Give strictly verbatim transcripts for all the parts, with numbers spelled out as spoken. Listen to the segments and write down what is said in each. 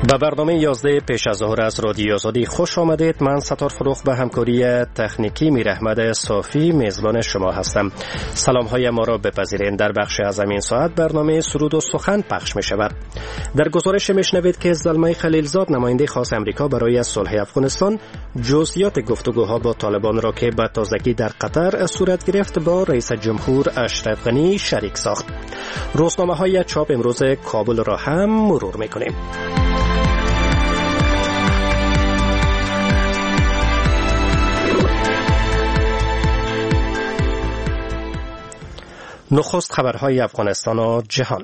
به برنامه یازده پیش از ظهر از رادیو آزادی خوش آمدید. من ستار فروخ به همکاری تکنیکی میر احمد صافی میزبان شما هستم. سلام های ما را بپذیرید. در بخش از این ساعت برنامه سرود و سخن پخش می شود. در گزارش میشنوید که زلمه خلیلزاد نماینده خاص امریکا برای صلح افغانستان جزئیات گفتگوها با طالبان را که به تازگی در قطر صورت گرفت با رئیس جمهور اشرف غنی شریک ساخت. روزنامه های چاپ امروز کابل را هم مرور می کنیم. نخست خبرهای افغانستان و جهان.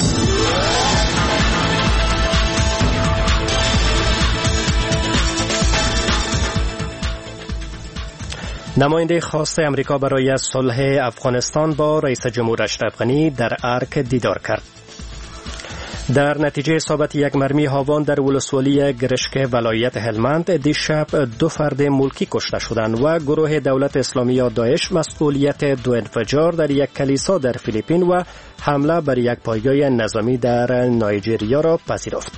نماینده خاص امریکا برای صلح افغانستان با رئیس جمهور اشرف غنی در ارک دیدار کرد. در نتیجه اصابت یک مرمی هاوان در ولسوالی گرشک ولایت هلمند دیشب دو فرد ملکی کشته شدند و گروه دولت اسلامی یا داعش مسئولیت دو انفجار در یک کلیسا در فیلیپین و حمله بر یک پایگاه نظامی در نایجریا را پذیرفت.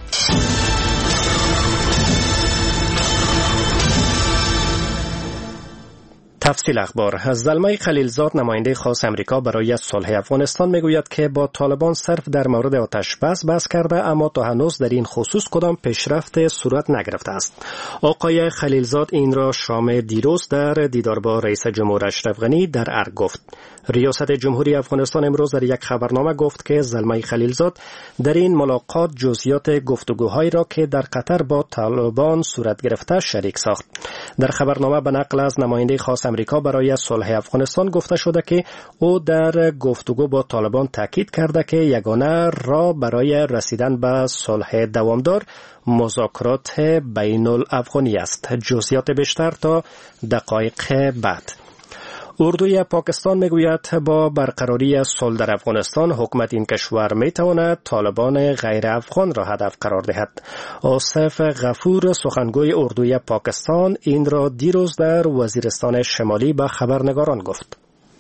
تفصیل اخبار. زلمه خلیلزاد نماینده خاص امریکا برای صلح افغانستان میگوید که با طالبان صرف در مورد آتش بس بحث کرده، اما تا هنوز در این خصوص کدام پیشرفت صورت نگرفته است. آقای خلیلزاد این را شام دیروز در دیدار با رئیس جمهور اشرف غنی در ارگ گفت. ریاست جمهوری افغانستان امروز در یک خبرنامه گفت که زلمه خلیلزاد در این ملاقات جزئیات گفتگوهایی را که در قطر با طالبان صورت گرفته شریک ساخت. در خبرنامه به نقل از نماینده خاص امریکا برای صلح افغانستان گفته شده که او در گفتگو با طالبان تاکید کرده که یگانه راه برای رسیدن به صلح دوامدار مذاکرات بین الافغانی است. جزئیات بیشتر تا دقایق بعد. اردوی پاکستان میگوید با برقراری صلح در افغانستان حکومت این کشور میتواند طالبان غیر افغان را هدف قرار دهد. آصف غفور سخنگوی اردوی پاکستان این را دیروز در وزیرستان شمالی به خبرنگاران گفت.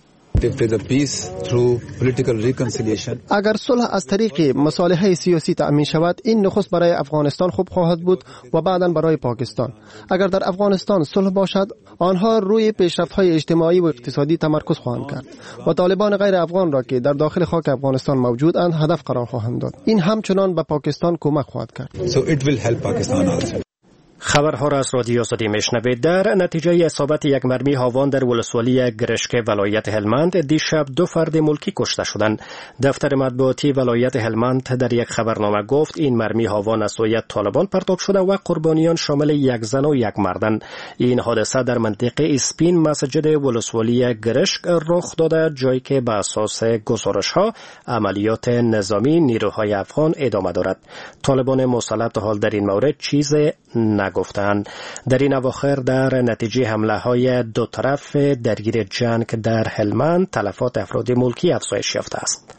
اگر صلح از طریق مصالحه سیاسی تأمین شود، این نخست برای افغانستان خوب خواهد بود و بعداً برای پاکستان. اگر در افغانستان صلح باشد، آنها روی پیشرفت‌های اجتماعی و اقتصادی تمرکز خواهند کرد و طالبان غیر افغان را که در داخل خاک افغانستان موجودند هدف قرار خواهند داد. این همچنان به پاکستان کمک خواهد کرد. So it will help Pakistan also. خبرها را از رادیو آزادی میشنوید. در نتیجه اصابت یک مرمی هاوان در ولسوالی گرشک ولایت هلمند دیشب دو فرد ملکی کشته شدند. دفتر مطبوعاتی ولایت هلمند در یک خبرنامه گفت این مرمی هاوان از سوی طالبان پرتاب شده و قربانیان شامل یک زن و یک مردند. این حادثه در منطقه اسپین مسجد ولسوالی گرشک رخ داده، جایی که به اساس گزارش‌ها عملیات نظامی نیروهای افغان ادامه دارد. طالبان مسلط حال در این مورد چیز نگفتند. در این اواخر در نتیجه حمله های دو طرف درگیر جنگ در هلمند تلفات افراد ملکی افزایش یافته است.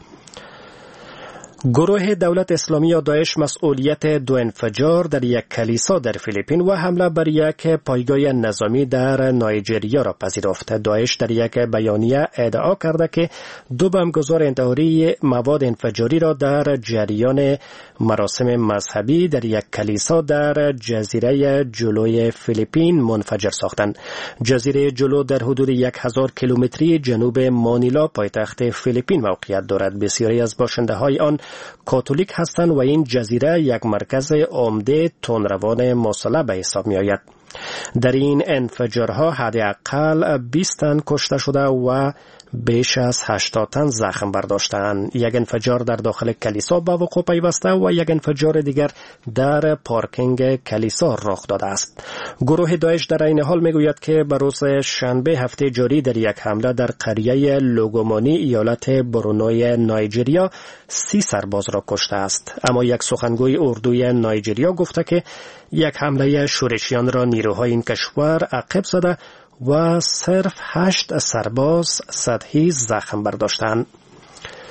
گروه دولت اسلامی یا داعش مسئولیت دو انفجار در یک کلیسا در فیلیپین و حمله بر یک پایگاه نظامی در نایجریا را پذیرفت. داعش در یک بیانیه ادعا کرده که دو بمبگذار انتحاری مواد انفجاری را در جریان مراسم مذهبی در یک کلیسا در جزیره جلوی فیلیپین منفجر ساختند. جزیره جلو در حدود یک هزار کیلومتری جنوب مانیلا پایتخت فیلیپین موقعیت دارد. بسیاری از باشنده های آن کاتولیک هستند و این جزیره یک مرکز عمده تندروان مسلح به حساب می آید. در این انفجارها حداقل بیست تن کشته شده و بیش از هشتاد تن زخم برداشتند. یک انفجار در داخل کلیسا به وقوع پیوسته و یک انفجار دیگر در پارکینگ کلیسا رخ داده است. گروه داعش در این حال میگوید که به روز شنبه هفته جاری در یک حمله در قریه لوگومانی ایالت برونوی نایجریا سی سرباز را کشته است. اما یک سخنگوی اردوی نایجریا گفته که یک حمله شورشیان را نیروهای این کشور عقب زده و صرف هشت سرباز سطحی زخم برداشتند.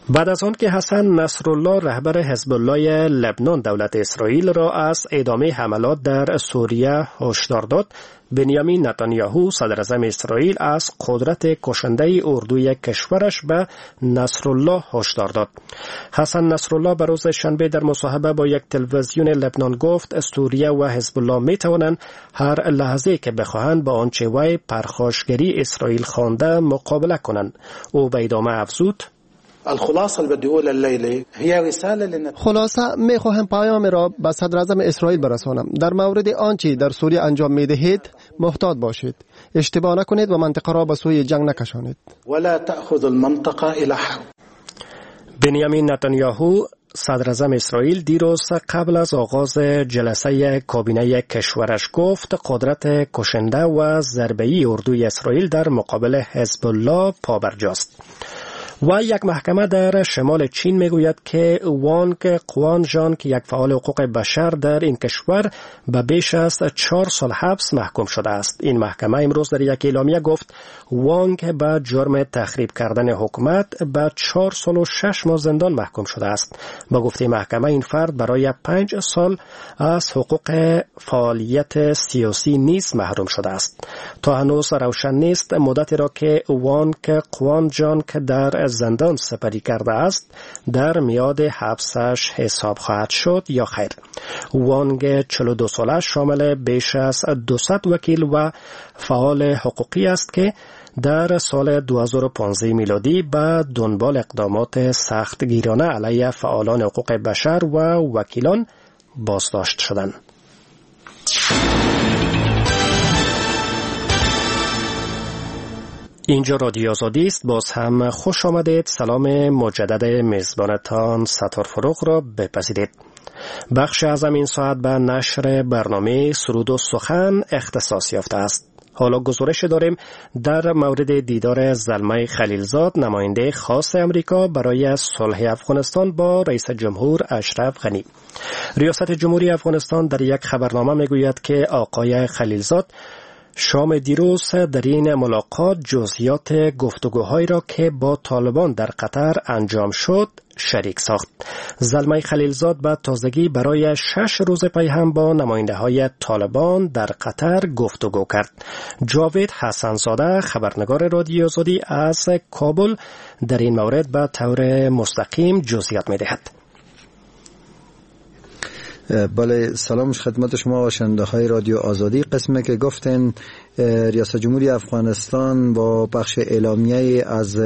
بعد از آن که حسن نصرالله رهبر حزب الله لبنان دولت اسرائیل را از ادامه حملات در سوریه هشدار داد، بنیامین نتانیاهو صدراعظم اسرائیل از قدرت کشنده اردوی کشورش به نصرالله هشدار داد. حسن نصرالله به روز شنبه در مصاحبه با یک تلویزیون لبنان گفت سوریه و حزب الله می توانند هر لحظه که بخواهند با آنچه وی پرخاشگری اسرائیل خوانده مقابله کنند. او به ادامه افزود: الخلاصه اللي بدي اقولها الليله هي رساله لنا. خلاصه می خواهم پیام را به صدر اعظم اسرائیل برسانم. در مورد آنچه در سوریه انجام می دهید محتاط باشید. اشتباه نکنید و منطقه را به سوی جنگ نکشانید. ولا تأخذ المنطقه الى حرب. بنیامین نتانیاهو صدر اعظم اسرائیل دیروز قبل از آغاز جلسه کابینه کشورش گفت قدرت کشنده و ضربه‌ای اردوی اسرائیل در مقابل حزب الله پابرجاست. و یک محکمه در شمال چین میگوید که وانگ قوانژان که یک فعال حقوق بشر در این کشور به بیش از چهار سال حبس محکوم شده است. این محکمه امروز در یک اعلامیه گفت وانگ به جرم تخریب کردن حکومت به چهار سال و شش ماه زندان محکوم شده است. با گفته محکمه این فرد برای پنج سال از حقوق فعالیت سیاسی نیز محروم شده است. تا هنوز روشن نیست مدتی را که وانگ قوانژان که در زندان سپری کرده است در میاد حبسش حساب خواهد شد یا خیر. وانگ چهل و دو ساله شامل بیش از دویست وکیل و فعال حقوقی است که در سال دو هزار و پانزده میلادی به دنبال اقدامات سختگیرانه علیه فعالان حقوق بشر و وکیلان بازداشت شدند. اینجا رادیو آزادی است. باز هم خوش آمدید. سلام مجدد میزبانتان ستار فروغ را بپذیرید. بخش اعظم این ساعت به نشر برنامه سرود و سخن اختصاص یافته است. حالا گزارش داریم در مورد دیدار زلمه خلیلزاد نماینده خاص امریکا برای صلح افغانستان با رئیس جمهور اشرف غنی. ریاست جمهوری افغانستان در یک خبرنامه میگوید که آقای خلیلزاد شام دیروز در این ملاقات جزئیات گفتگوهایی را که با طالبان در قطر انجام شد شریک ساخت. زلمه خلیلزاد به تازگی برای شش روز پی هم با نماینده های طالبان در قطر گفتگو کرد. جاوید حسنزاده خبرنگار رادیو آزادی از کابل در این مورد به طور مستقیم جزئیات می دهد. بله، سلام خدمت شما شنونده های رادیو آزادی. قسمی که گفتن ریاست جمهوری افغانستان با بخش اعلامیه از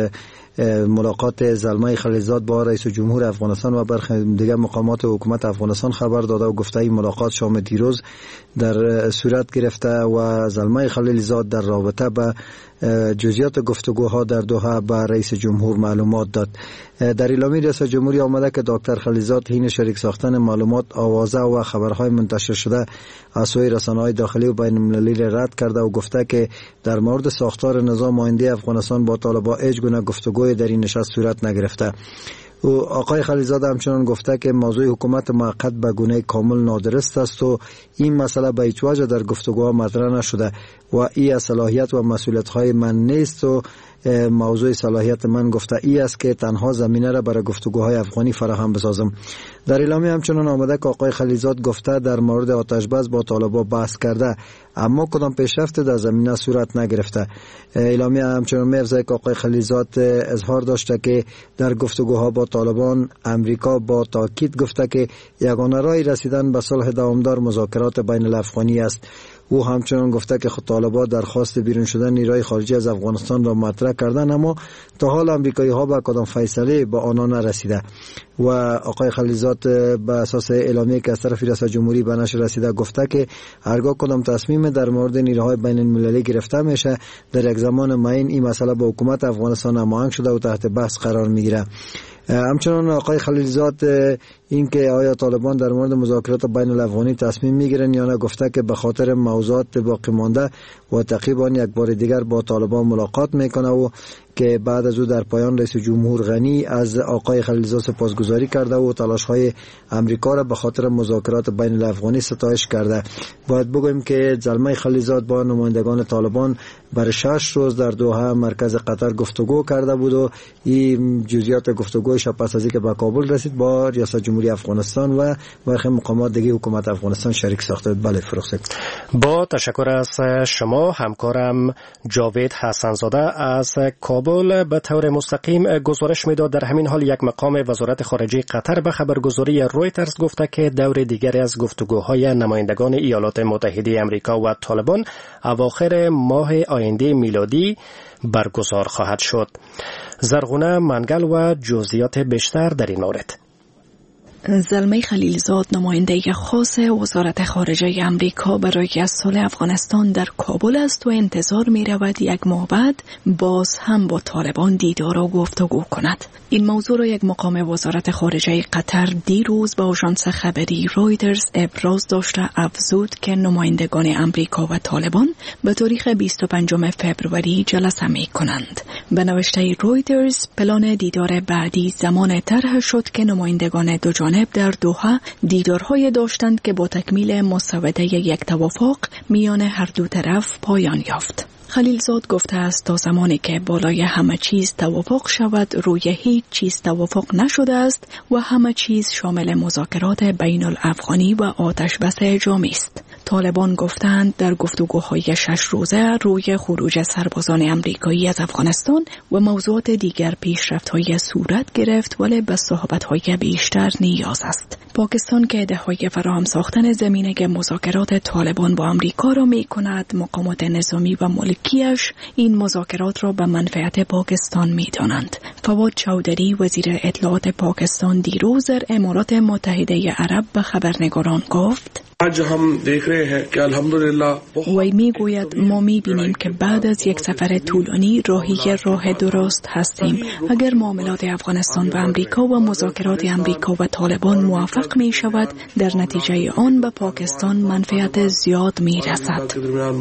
ملاقات زلمه خلیلزاد با رئیس جمهور افغانستان و برخی دیگر مقامات حکومت افغانستان خبر داده و گفته این ملاقات شام دیروز در صورت گرفته و زلمه خلیلزاد در رابطه به جزئیات گفتگوها در دوحه به رئیس جمهور معلومات داد. در اعلامیه رئیس جمهوری آمده که دکتر خلیلزاد حین شریک ساختن معلومات آوازه و خبرهای منتشر شده از سوی رسانه‌های داخلی و بین المللی رد کرده و گفته که در مورد ساختار نظام آینده افغانستان با طالبان هیچ گونه گفتگوی در این نشست صورت نگرفته. و آقای خلیلزاد همچنان گفته که موضوع حکومت موقت به گونه کامل نادرست است و این مسئله به هیچ وجه در گفتگوها مطرح نشده و این صلاحیت و مسئولیت‌های من نیست و موضوع صلاحیت من گفته ای است که تنها زمینه را برای گفتگوهای افغانی فراهم بسازم. در اعلامیه همچنان آمده که آقای خلیلزاد گفته در مورد آتش‌بس با طالبان بحث کرده اما کدام پیشرفت در زمینه صورت نگرفته. اعلامیه همچنان می‌افزاید که آقای خلیلزاد اظهار داشته که در گفتگوها با طالبان امریکا با تاکید گفته که یگانه راه رسیدن به صلح دوامدار مذاکرات بین الافغانی است. او همچنان گفته که طالبان درخواست بیرون شدن نیروی خارجی از افغانستان را مطرح کردن اما تا حال امریکایی ها به کدام فیصله با آنها نرسیده. و آقای خلیلزاد به اساس اعلامیه که از طرف ریاست جمهوری به نشر رسیده گفته که هرگاه کدام تصمیم در مورد نیروهای بین المللی گرفته میشه در یک زمان معین این مسئله با حکومت افغانستان هماهنگ شده و تحت بحث قرار میگیره. همچنان آقای خلیلزاد این که آیا طالبان در مورد مذاکرات بین الافغانی تصمیم میگیرن یا نه گفته که به خاطر موضوعات باقی مانده و تعقیبا یک بار دیگر با طالبان ملاقات میکنه و که بعد از او در پایان رئیس جمهور غنی از آقای خلیلزاد سپاسگزاری کرده و تلاش‌های امریکا را به خاطر مذاکرات بین الافغانی ستایش کرده. باید بگویم که زلمه خلیلزاد با نمایندگان طالبان برای شش روز در دوحه مرکز قطر گفتگو کرده بود و این جزئیات گفتگوش پس از اینکه به کابل رسید با ریاست جمهوری افغانستان و برخی مقامات دیگه حکومت افغانستان شریک ساخته. بله فروخت. با تشکر از شما همکارم جاوید حسنزاده از کابل به طور مستقیم گزارش میداد. در همین حال یک مقام وزارت خارجه قطر به خبرگزاری رویترز گفته که دور دیگری از گفتگوهای نمایندگان ایالات متحده آمریکا و طالبان اواخر ماه آینده میلادی برگزار خواهد شد. زرغونه منگل و جزئیات بیشتر در این مورد. زلمه خلیلزاد نماینده خاص وزارت خارجه امریکا برای صلح افغانستان در کابل است و انتظار می رود یک ماه بعد باز هم با طالبان دیدار و گفتگو کند. این موضوع را یک مقام وزارت خارجه قطر دیروز با آژانس خبری رویترز ابراز داشته افزود که نمایندگان امریکا و طالبان به تاریخ بیست و پنجم فوریه جلسه می کنند. به نوشته رویترز پلان دیدار بعدی زمان طرح شد که نمایندگان دو جانب در دوحه دیدارهای داشتند که با تکمیل مسوده یک توافق میان هر دو طرف پایان یافت. خلیلزاد گفته است تا زمانی که بالای همه چیز توافق شود روی هیچ چیز توافق نشده است و همه چیز شامل مذاکرات بین الافغانی و آتش بس جامع است. طالبان گفتند در گفتگوهای شش روزه روی خروج سربازان امریکایی از افغانستان و موضوعات دیگر پیشرفت‌های صورت گرفت ولی به صحبت‌های بیشتر نیاز است. پاکستان که ایده‌های فراهم ساختن زمینه مذاکرات طالبان با امریکا را می‌کند، مقامات نظامی و ملکیش این مذاکرات را به منفعت پاکستان می‌دانند. فواد چودری وزیر اطلاعات پاکستان دیروز در امارات متحده عرب به خبرنگاران گفت: आज हम देख रहे हैं कि अल्हम्दुलिल्लाह وی میگوید ما میبینیم که بعد از یک سفر طولانی راهی راه درست هستیم. اگر معاملات افغانستان و امریکا و مذاکرات امریکا و طالبان موفق می شود، در نتیجه آن به پاکستان منفعت زیاد می رسد.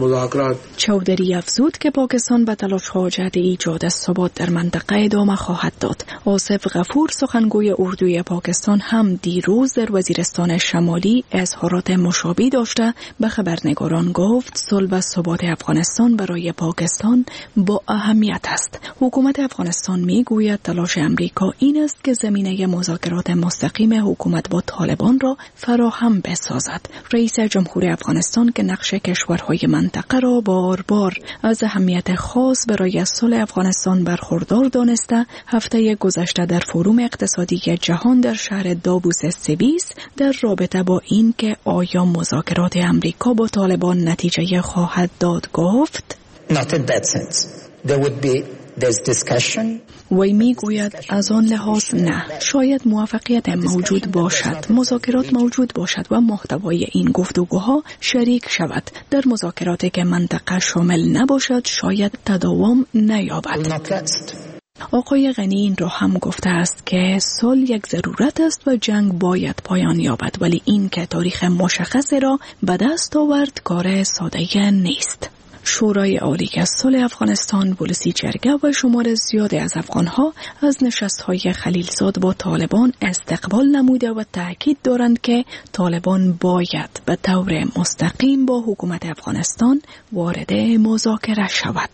چودری افزود که پاکستان به تلاش ها جهت ایجاد ثبات در منطقه ادامه خواهد داد. آصف غفور سخنگوی اردوی پاکستان هم دیروز در وزیرستان شمالی اظهارات مشابه داشته به خبرنگاران گفت صلح و ثبات افغانستان برای پاکستان با اهمیت است. حکومت افغانستان میگوید تلاش امریکا این است که زمینه مذاکرات مستقیم حکومت با طالبان را فراهم بسازد. رئیس جمهور افغانستان که نقش کشورهای منطقه را بار بار از اهمیت خاص برای صلح افغانستان برخوردار دانسته، هفته گذشته در فروم اقتصادی جهان در شهر داووس سوئیس در رابطه با این که آیا مذاکرات امریکا با طالبان نتیجه خواهد داد گفت: Not in that sense. There would be there's discussion. وی می گوید از آن لحاظ نه. شاید موفقیت موجود باشد، مذاکرات موجود باشد و محتوای این گفتگوها شریک شود. در مذاکراتی که منطقه شامل نباشد شاید تداوم نیابد. آقای غنی این را هم گفته است که صلح یک ضرورت است و جنگ باید پایان یابد، ولی این که تاریخ مشخصی را به دست آورد کار ساده نیست. شورای عالی از صلح افغانستان، پلیسی جرگه و شمار زیادی از افغانها از نشست‌های خلیلزاد با طالبان استقبال نموده و تاکید دارند که طالبان باید به طور مستقیم با حکومت افغانستان وارد مذاکره شود.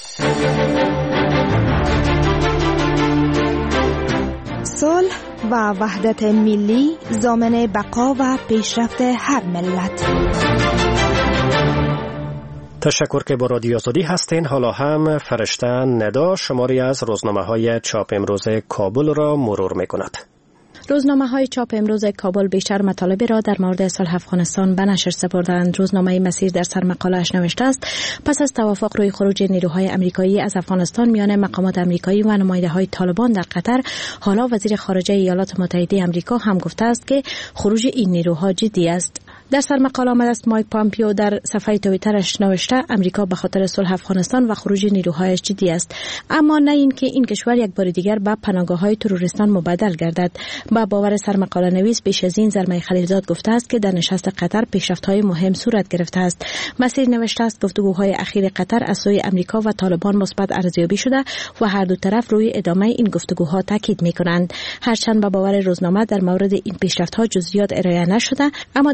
صلح و وحدت ملی ضامن بقا و پیشرفت هر ملت. تشکر که با رادیو آزادی هستین. حالا هم فرشته ندا شماری از روزنامه‌های چاپ امروز کابل را مرور می‌کند. روزنامه‌های چاپ امروز کابل بیشتر مطالبی را در مورد صلح افغانستان به نشر سپردند. روزنامه مسیر در سرمقاله‌اش نوشته است پس از توافق روی خروج نیروهای آمریکایی از افغانستان میان مقامات آمریکایی و نماینده‌های طالبان در قطر، حالا وزیر خارجه ایالات متحده آمریکا هم گفته است که خروج این نیروها جدی است. در سرمقاله آمده است مایک پامپیو در صفحه توییترش نوشته امریکا به خاطر صلح افغانستان و خروج نیروهایش جدی است، اما نه اینکه این کشور یک بار دیگر به پناهگاه‌های تروریستان مبدل گردد. با باور سرمقاله نویس بیش از این زلمه خلیلزاد گفته است که در نشست قطر پیشرفت‌های مهم صورت گرفته است. مسیر نوشته است گفتگوهای اخیر قطر از سوی امریکا و طالبان مثبت ارزیابی شده و هر دو طرف روی ادامه این گفتگوها تاکید می‌کنند. هرچند با باور روزنامه در مورد این پیشرفت‌ها جزئیات ارائه نشده، اما در مورد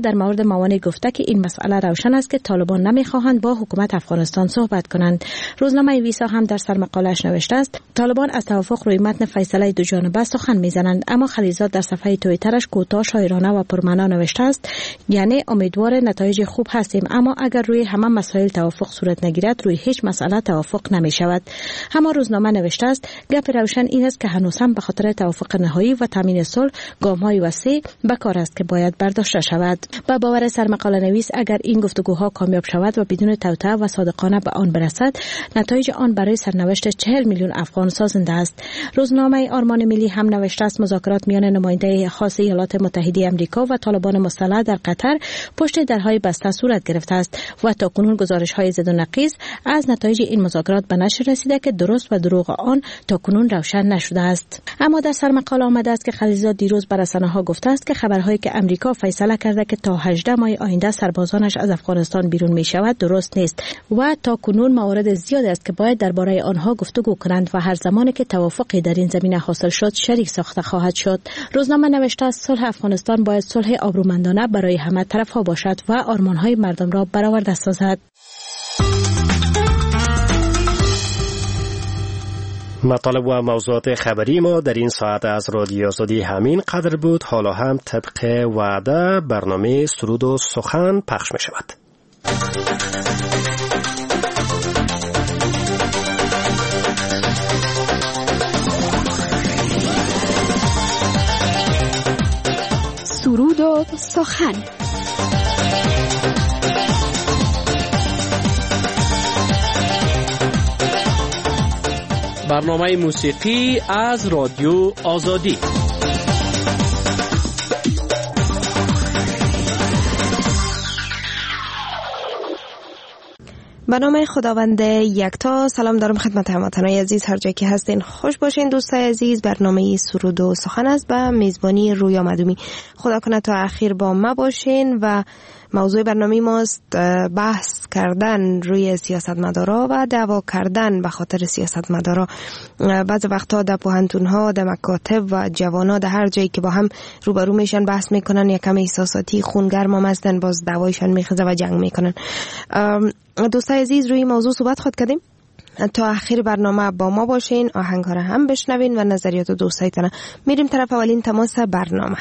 مامانی گفته که این مسئله روشن است که طالبان نمیخواهند با حکومت افغانستان صحبت کنند. روزنامه ویسا هم در سرمقاله‌اش نوشته است طالبان از توافق روی متن فیصله دو جانبه سخن میزنند، اما خلیلزاد در صفحه توییترش کوتاه، شاعرانه و پرمعنا نوشته است یعنی امیدوار نتایج خوب هستیم، اما اگر روی همه مسائل توافق صورت نگیرد روی هیچ مسئله توافق نمی شود. اما روزنامه نوشته است گپ روشن این است که هنوز هم به خاطر توافق نهایی و تامین صلح گام‌های وسیع به کار است که باید برداشته شود. با باور سرمقاله نویس اگر این گفتگوها کامیاب شود و بدون توطئه و صادقانه به آن برسد، نتایج آن برای سرنوشت چهل میلیون افغان سازنده است. روزنامه آرمان ملی هم نوشته است مذاکرات میان نماینده خاص ایالات متحده آمریکا و طالبان مسلح در قطر پشت درهای بسته صورت گرفته است و تاکنون گزارش‌های زد و نقیض از نتایج این مذاکرات به نشر رسیده که درست و دروغ آن تاکنون روشن نشده است. اما در سرمقاله آمده است که خلیلزاد دیروز بر رسانه‌ها گفته است که خبرهایی که امریکا فیصله کرده که تا هجده ماه آینده سربازانش از افغانستان بیرون می شود درست نیست و تاکنون موارد زیادی است که باید درباره آنها گفتگو کنند و هر زمانی که توافقی در این زمینه حاصل شد شریک ساخته خواهد شد. روزنامه نوشته است صلح افغانستان باید صلح آبرومندانه برای همه طرف‌ها باشد و آرمان‌های مردم را برآورده سازد. مطالب و موضوعات خبری ما در این ساعت از رادیو آزادی همین قدر بود. حالا هم طبق وعده برنامه سرود و سخن پخش می شود. سرود و سخن. برنامه موسیقی از رادیو آزادی. به نام خداوند یکتا. سلام دارم خدمت هموطنان عزیز هر جایی که هستین. خوش باشین دوستای عزیز. برنامه سرود و سخن است به میزبانی رویا مدومی. خدا کنه تا اخیر با ما باشین و موضوع برنامه ماست بحث کردن روی سیاستمدارا و دعوا کردن به خاطر سیاستمدارا. بعض وقتا در پوهنتون‌ها، در مکاتب و جوانا در هر جایی که با هم روبرو میشن بحث میکنن، یکم احساساتی خونگرم هم هستن، باز دعوایشان میخزه و جنگ میکنن. دوستای عزیز روی موضوع صحبت خود کردیم. تا آخر برنامه با ما باشین، آهنگ‌ها را هم بشنوین و نظریات دوستایتان. میریم طرف اولین تماس برنامه.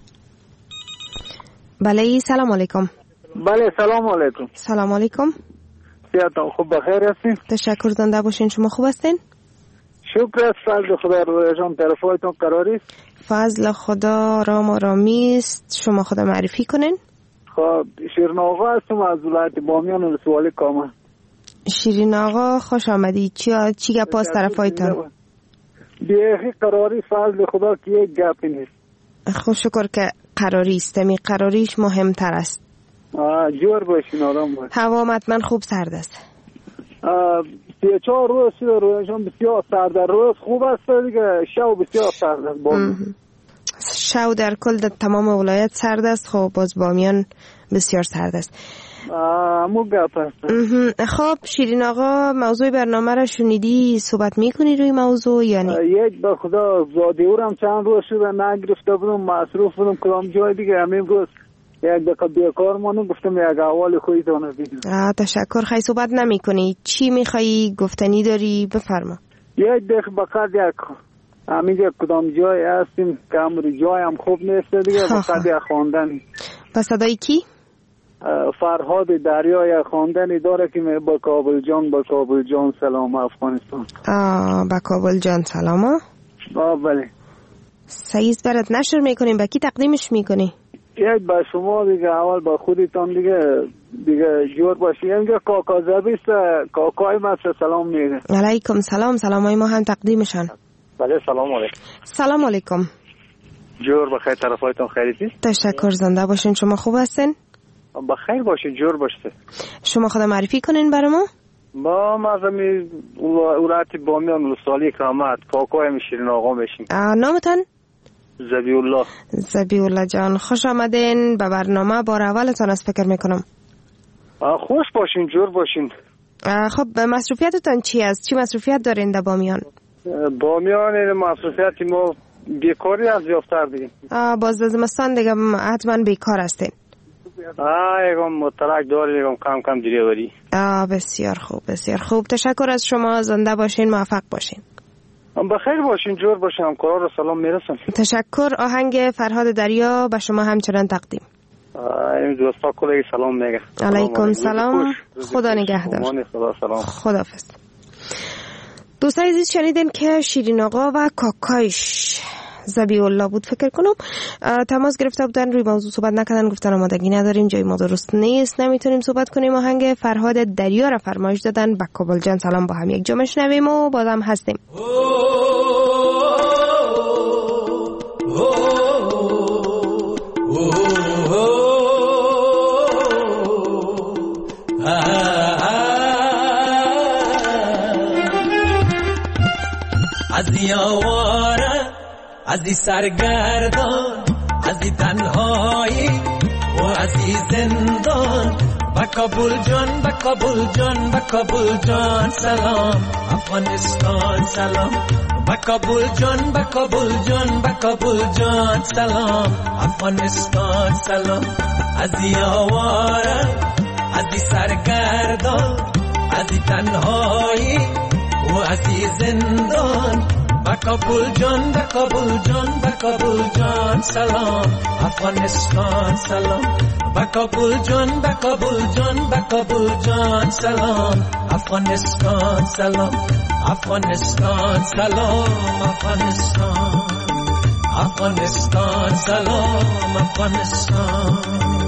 بله سلام علیکم. بله سلام علیکم. سلام علیکم. سیادتان خوب بخیر هستین؟ تشکر زنده باشین. شما خوب هستین؟ شکر از فضل خدا. رویشان طرفایتون قراری است؟ فضل خدا رام و رامی است. شما خدا معرفی کنین. خب شیرین آقا هستم از ولایت بامیان ولسوالی کامل. شیرین آقا خوش آمدی. چی چی گپ است طرفایتان؟ بیخی قراری فضل خدا که یک گپی نیست. خب شکر که قراری است. می قراریش مهمتر است. آه جور باشین آرام باش. هوا مطمئن خوب سرد است. سه چهار روز روزشون بسیار سرد، روز خوب است دیگه، شب بسیار سرد است. شب در کل در تمام ولایت سرد است. خب باز بامیان بسیار سرد است. مو گپ است. خب شیرین آقا موضوع برنامه را شنیدی؟ صحبت میکنی روی موضوع یا نه؟ یک به خدا زادیورم چند روز شده نگرفته بودم، مصروف بودم کدام جای دیگه. همین روز یک دقیقه بیکار مانم، گفتم یک احوال خودتون ببینم. تشکر. خیلی صحبت نمی کنی. چی میخوایی گفتنی داری؟ بفرما. یک دقیقه بقید یک همینجا کدام جای هستیم که امروز جای هم خوب نیست دیگه، بقید یک خواندن. با صدای کی؟ فرهاد دریا یک خواندنی داره که با کابل جان با کابل جان سلام افغانستان. آه با کابل جان سلام. آه بله. سعیز برات نشر میکنیم، با کی تقدیمش میکنی؟ یک با شما دیگه، اول با خودتان دیگه دیگه جور باشی. اینجا کاکا زبیست کاکای ما سلام میگه. علیکم سلام. سلامای ما هم تقدیمشان. بله سلام علیکم. سلام علیکم. جور بخیر. طرفایتون خیریتی؟ تشکر زنده باشین. شما خوب هستین؟ بخیر باشین. جور باشید. شما خدا معرفی کنین برای ما. ما مازمی ولایت بامیان ولسوالی کامل کاکای شیرین آقا میشیم. نامتان؟ زبی الله. زبی الله جان خوش آمدین به برنامه. بار اولتان است فکر میکنم. خوش باشین. جور باشین. خب مصروفیتتان چی است؟ چی مصروفیت دارین در بامیان؟ بامیان مصروفیت ما بیکاری از یافتر دیگه. باز زمستان دیگه حتما بیکار هستین. آه یکم مترک داری یکم کم کم دریوری. آه بسیار خوب بسیار خوب. تشکر از شما. زنده باشین، موفق باشین. بخیر باشین، جور باشین. همکارا رو سلام میرسن. تشکر. آهنگ فرهاد دریا به شما همچنان تقدیم. این دوستا کلی سلام میگه. علیکم سلام. خدا نگهدار. خداحافظ. دوستان عزیز شنیدین که شیرین آقا و کاکایش زبی الله بود فکر کنم تماس گرفته بودن، روی موضوع صحبت نکردن، گفتن آمادگی نداریم، جای ما درست نیست، نمیتونیم صحبت کنیم. آهنگ فرهاد دریا را فرمایش دادن. با کابل جان سلام با هم یک جا میشنویم و بازم هستیم. از یاواره از این سرگردان، از این تنهایی و از این زندان، با کابل جان با کابل جان با کابل جان سلام افغانستان سلام، با کابل جان با کابل جان با کابل جان سلام افغانستان سلام. از این آواره از این سرگردان، از این تنهایی و از این زندان، با کابل جان با کابل جان با کابل جان سلام افغانستان سلام، با کابل جان با کابل جان با کابل جان سلام افغانستان سلام افغانستان سلام افغانستان افغانستان سلام افغانستان.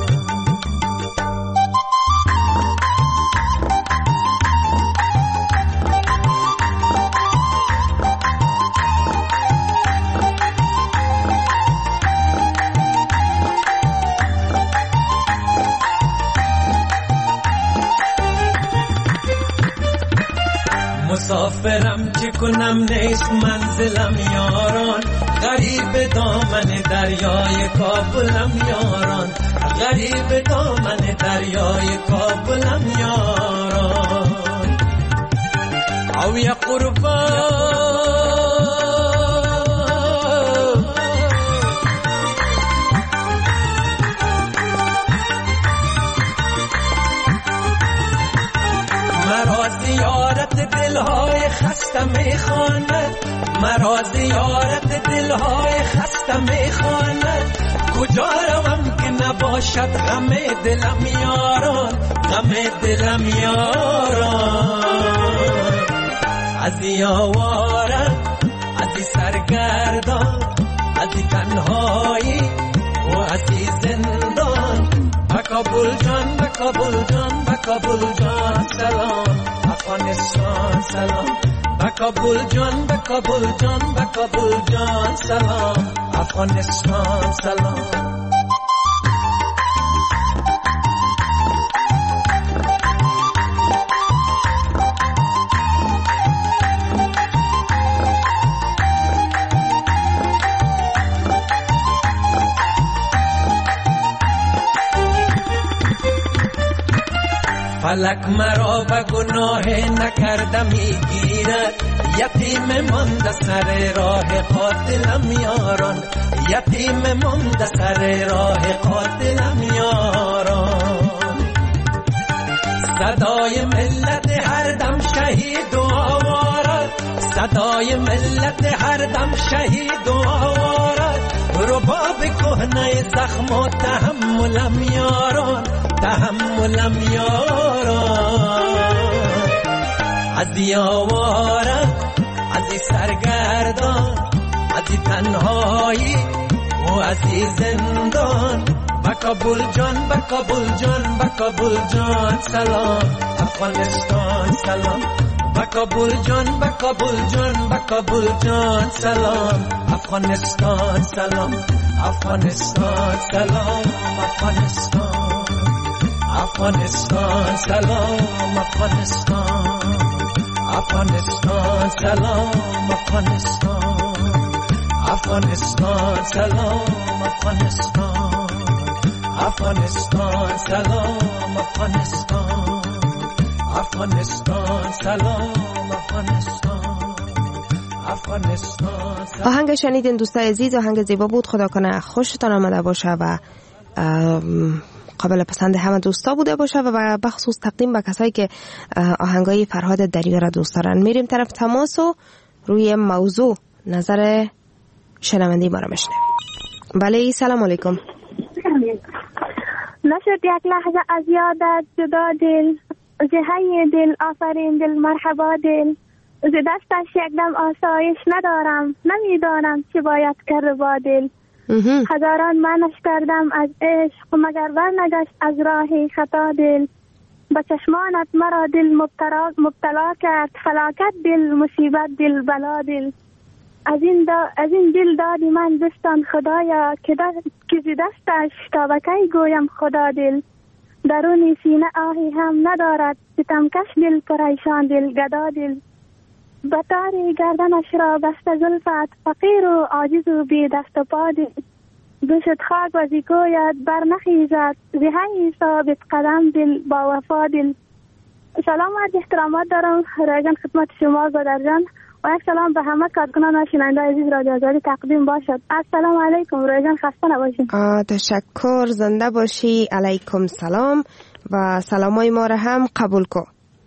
مسافرم چه کنم نیست منزلم یاران، غریب دامن دریای کابلم یاران، غریب دامن دریای کابلم یاران. او یا قربان مرا زیارت دلهای خسته میخواند، مرا زیارت دلهای خسته میخواند، کجا روم که نباشد غم دلم یاران، غم دلم یاران. از یاواره از سرگردان، از تنهایی و از زندان، با کابل جان با کابل جان با کابل جان سلام افغانستان سلام، با کابل جان با کابل جان با کابل جان سلام افغانستان سلام. فلک مرا به گناه نکرده میگیرد، یتیم مانده سر راه قاتلم یاران، یتیم مانده سر راه قاتلم یاران. صدای ملت هر دم شهید و آوارد، صدای ملت هر دم شهید و آوارد، رباب کهنه زخم و تحملم یاران، تحملم یاران. از یاواره از سرگردان، از تنهایی و از زندان، با کابل جان با کابل جان با کابل جان سلام افغانستان سلام، با کابل جان با کابل جان با کابل جان سلام افغانستان سلام افغانستان سلام افغانستان افغانستان سلام افغانستان افغانستان سلام افغانستان افغانستان سلام افغانستان افغانستان سلام افغانستان افغانستان سلام افغانستان افغانستان. آهنگ شنیدین دوستای عزیز، آهنگ زیبا بود، خدا کنه خوشتان آمده باشه و قابل پسند همه دوستا بوده باشه و به خصوص تقدیم به کسایی که آهنگای فرهاد دریغ را دوست دارن. میریم طرف تماس و روی موضوع نظر شنونده ما را بشنویم. بله سلام علیکم. نشد یک لحظه از یادت جدا دل، جهی دل آفرین دل مرحبا دل، ز دستش یک دم آسایش ندارم، نمیدانم چه باید کرد با دل. هزاران منش کردم از عشق مگر برنگشت از راه خطا دل. به چشمانت مرا دل مبتلا, مبتلا کرد، فلاکت دل مصیبت دل بلا دل. از این, دا از این دل دادی من بستان خدایا، که زی دستش تا بکی گویم خدا دل. درون سینه آهی هم ندارد، ستمکش دل پریشان دل گدا دل. بطاری گردنش را بسته زلفت، فقیر و عاجز و بی دست و پا دل. دوشت خاک و زیکویت بر نخیزد، زهی ثابت قدم دل با وفا دل. سلام و احترامات دارم رایگان خدمت شما گودرجان و یک سلام به همه کارکنان و شنونده عزیز رادیو آزادی تقدیم باشد. السلام علیکم رایگان، خسته نباشید. تشکر، زنده باشی. علیکم سلام و سلامای ما را هم قبول کن.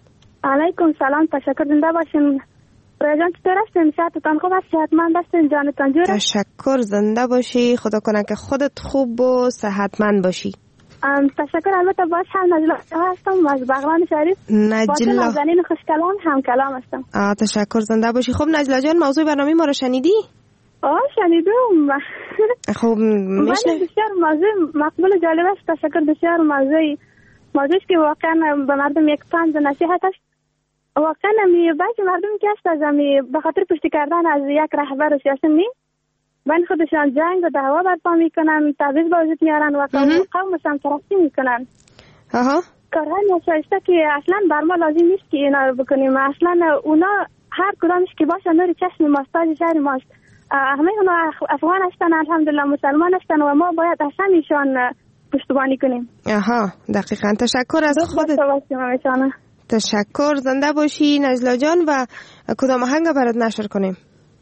علیکم سلام، تشکر، زنده باشین. رایگان چطور هستین؟ صحتتان خوب است؟ صحتمند هستین؟ جانتان جور است؟ تشکر، زنده باشی. خدا کنه که خودت خوب و صحتمند باشی. تشکر. البته باش هم نجلا هستم از بغلان شریف. نجلا نازنین خوش کلام هم کلام هستم. آه تشکر، زنده باشی. خب نجلا جان، موضوع برنامه ما رو شنیدی؟ آه شنیدم. خب میشنه بسیار موضوع مقبول جالب است. تشکر. بسیار موضوع موضوعی که واقعا به مردم یک پند نصیحت است. واقعا می بعضی مردم که است از می به خاطر پشت کردن از یک رهبر سیاسی می بین خودشان جنگ و دعوا برپا میکنن، تعویض به وجود میارن و قومشان ترقی میکنن. آها. کارهای ناشایسته که اصلا بر ما لازم نیست که اینا رو بکنیم. اصلا اونا هر کدامش که باشه نور چشم ماست، تاج شهر ماست. همه اونا افغان هستن، الحمدلله مسلمان هستن و ما باید اصلا ایشان پشتیبانی کنیم. آها دقیقاً. تشکر از خودت. تشکر، زنده باشی نجلا جان. و کدام آهنگ برات نشر کنیم؟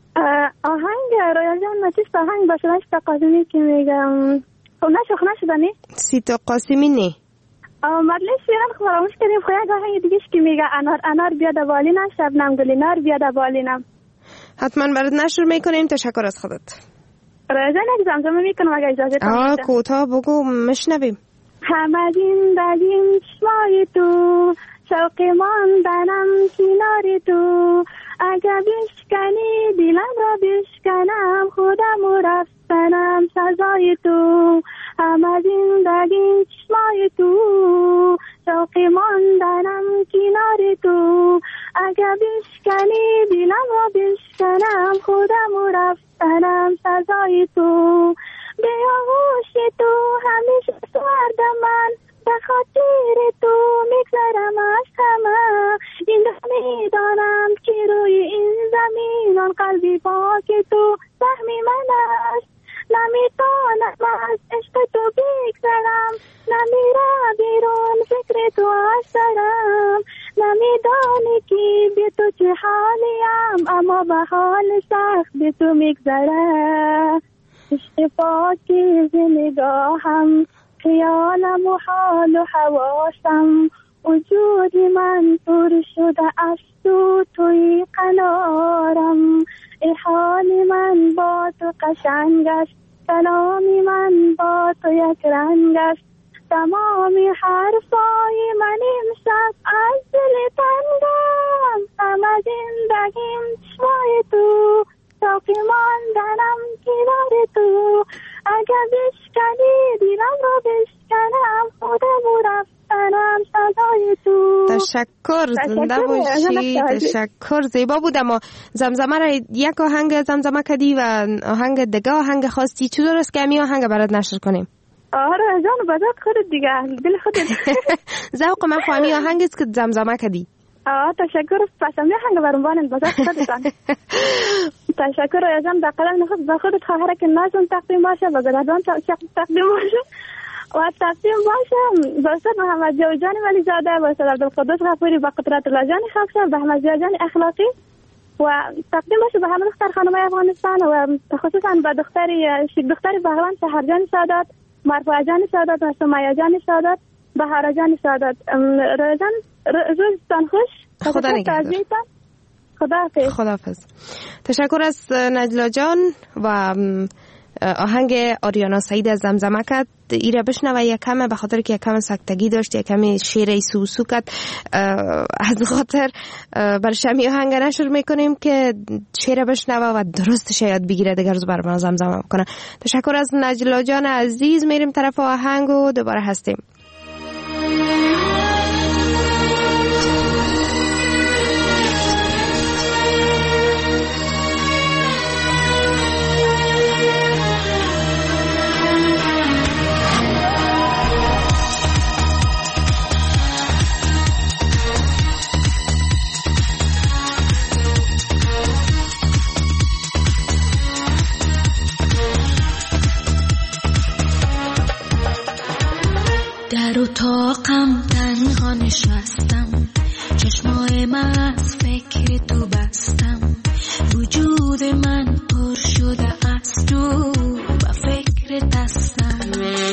آهنگ رویا جان نچیست آهنگ باشه سیتا قاسمی که میگم خب نشوخ نشدنی سیتا قاسمی نه مدلی شیران خب فراموش کردیم. خب یک آهنگ دیگهش که میگه انار انار بیاد بالینم، شبنم گلی نار بیاد بالینم. حتما برات نشر میکنیم. تشکر از خودت. رویا جان یک زمزمه میکنم اگه اجازه کنید. آه کوتاه بگو مشنویم. همه دین دادیم چشمای تو، شوق ماندنم کنار تو. اگر بشکنی دلم را بشکنم، خودم و رفتنم سزای تو. همه زندگی چشمای تو، شوق ماندنم کنار تو. اگر بشکنی دلم را بشکنم، خودم و رفتنم سزای تو. به آغوش تو همیشه سوارد من، به خاطر تو میگذرم از همه. این میدانم که روی این زمین آن قلبی پاک تو سهمی من است. نمیتونم از عشق تو بگذرم، نمیره بیرون فکر تو از سرم. نمیدانی که به تو چه حالیم، اما به حال سخت به تو میگذره. عشق پاک نگاهم، خیالم و حال و حواسم، وجود من پر شده از تو، توی قنارم. ای حال من با تو قشنگ است، کلامی من با تو یک رنگ است. تمامی حرفای من امشب از دل تنگم. همه زندگیم چشمای تو، شوق ماندنم کنار تو. اگر بشکنی دلم رو بشکنم، خودم و رفتنم سزای تو. تشکر، زنده باشی. تشکر، زیبا بود. اما زمزمه را یک آهنگ زمزمه کردی و آهنگ دیگه آهنگ خواستی. چطور است که امی آهنگ برات نشر کنیم؟ آره جان بذات خودت دیگه، دل خودت. ذوق من فهمی آهنگ است که زمزمه کردی. آه تشکر. پس امی آهنگ برام بانن بذات خودتان. تشکر از جان. در قلم نخست با خودت خواهره که نازم تقدیم باشه و گردان تقدیم باشه و تقدیم باشه با استاد محمد جوجان ولی زاده، با استاد عبدالقدوس غفوری، با قدرت الله جان خاکسار، به احمد جان اخلاقی و تقدیم باشه به همه دختر خانمای افغانستان و خصوصا به دختری شیک دختری بهروان سحرجان سادات مرفوع جان سعادت و سمیه جان سعادت، بهار جان سعادت. روزان روزتان خوش. خدا نگهدار. خداحافظ. خداحافظ. تشکر از نجلا جان و آهنگ آریانا سعید از زمزمکت ایره بشنوه یک کمه، به خاطر که یک کم سکتگی داشت، یک کمی شیره سوسو کت، از خاطر بر شمی آهنگ نشر میکنیم که شیره بشنوه و درست شاید بگیره دیگر روز بر ما زمزمه کنه. تشکر از نجلا جان عزیز. میریم طرف آهنگ و دوباره هستیم. در اتاقم تنها نشستم، چشمای من از فکر تو بستم، وجود من پر شده از تو و فکر دستم.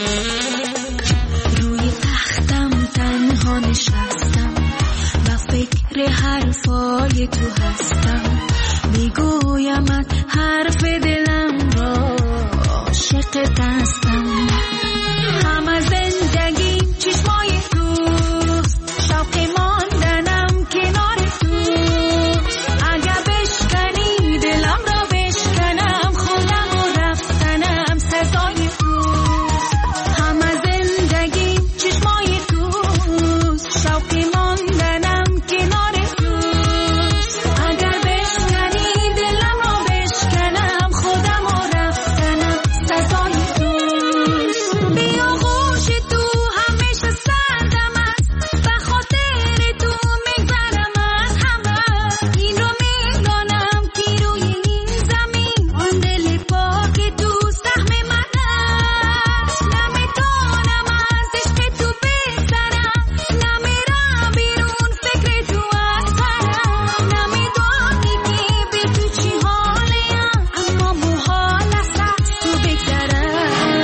روی تختم تنها نشستم و فکر حرفای تو هستم، میگویمت حرف دلم را، عاشق دستم. همه زندگیم چشمای توست، شوق ماندنم کنار توست. اگه بشکنی دلم را بشکنم، خودم و رفتنم سزای توست. همه زندگیم چشمای توست، شوق ماندنم کنار توست. اگر بشکنی دلم را بشکنم، خودم و رفتنم سزای توست. بیا غوش تو همیشه سردم است، به خاطر تو میگذرم از همه. این رو میدانم که روی این زمین آن دل پاک تو سهم من است. نمیتونم از عشق تو بگذرم، نمیرم بیرون فکر تو از سرم. نمیدانی که به تو چی حالیم، اما محال است از تو بگذرم.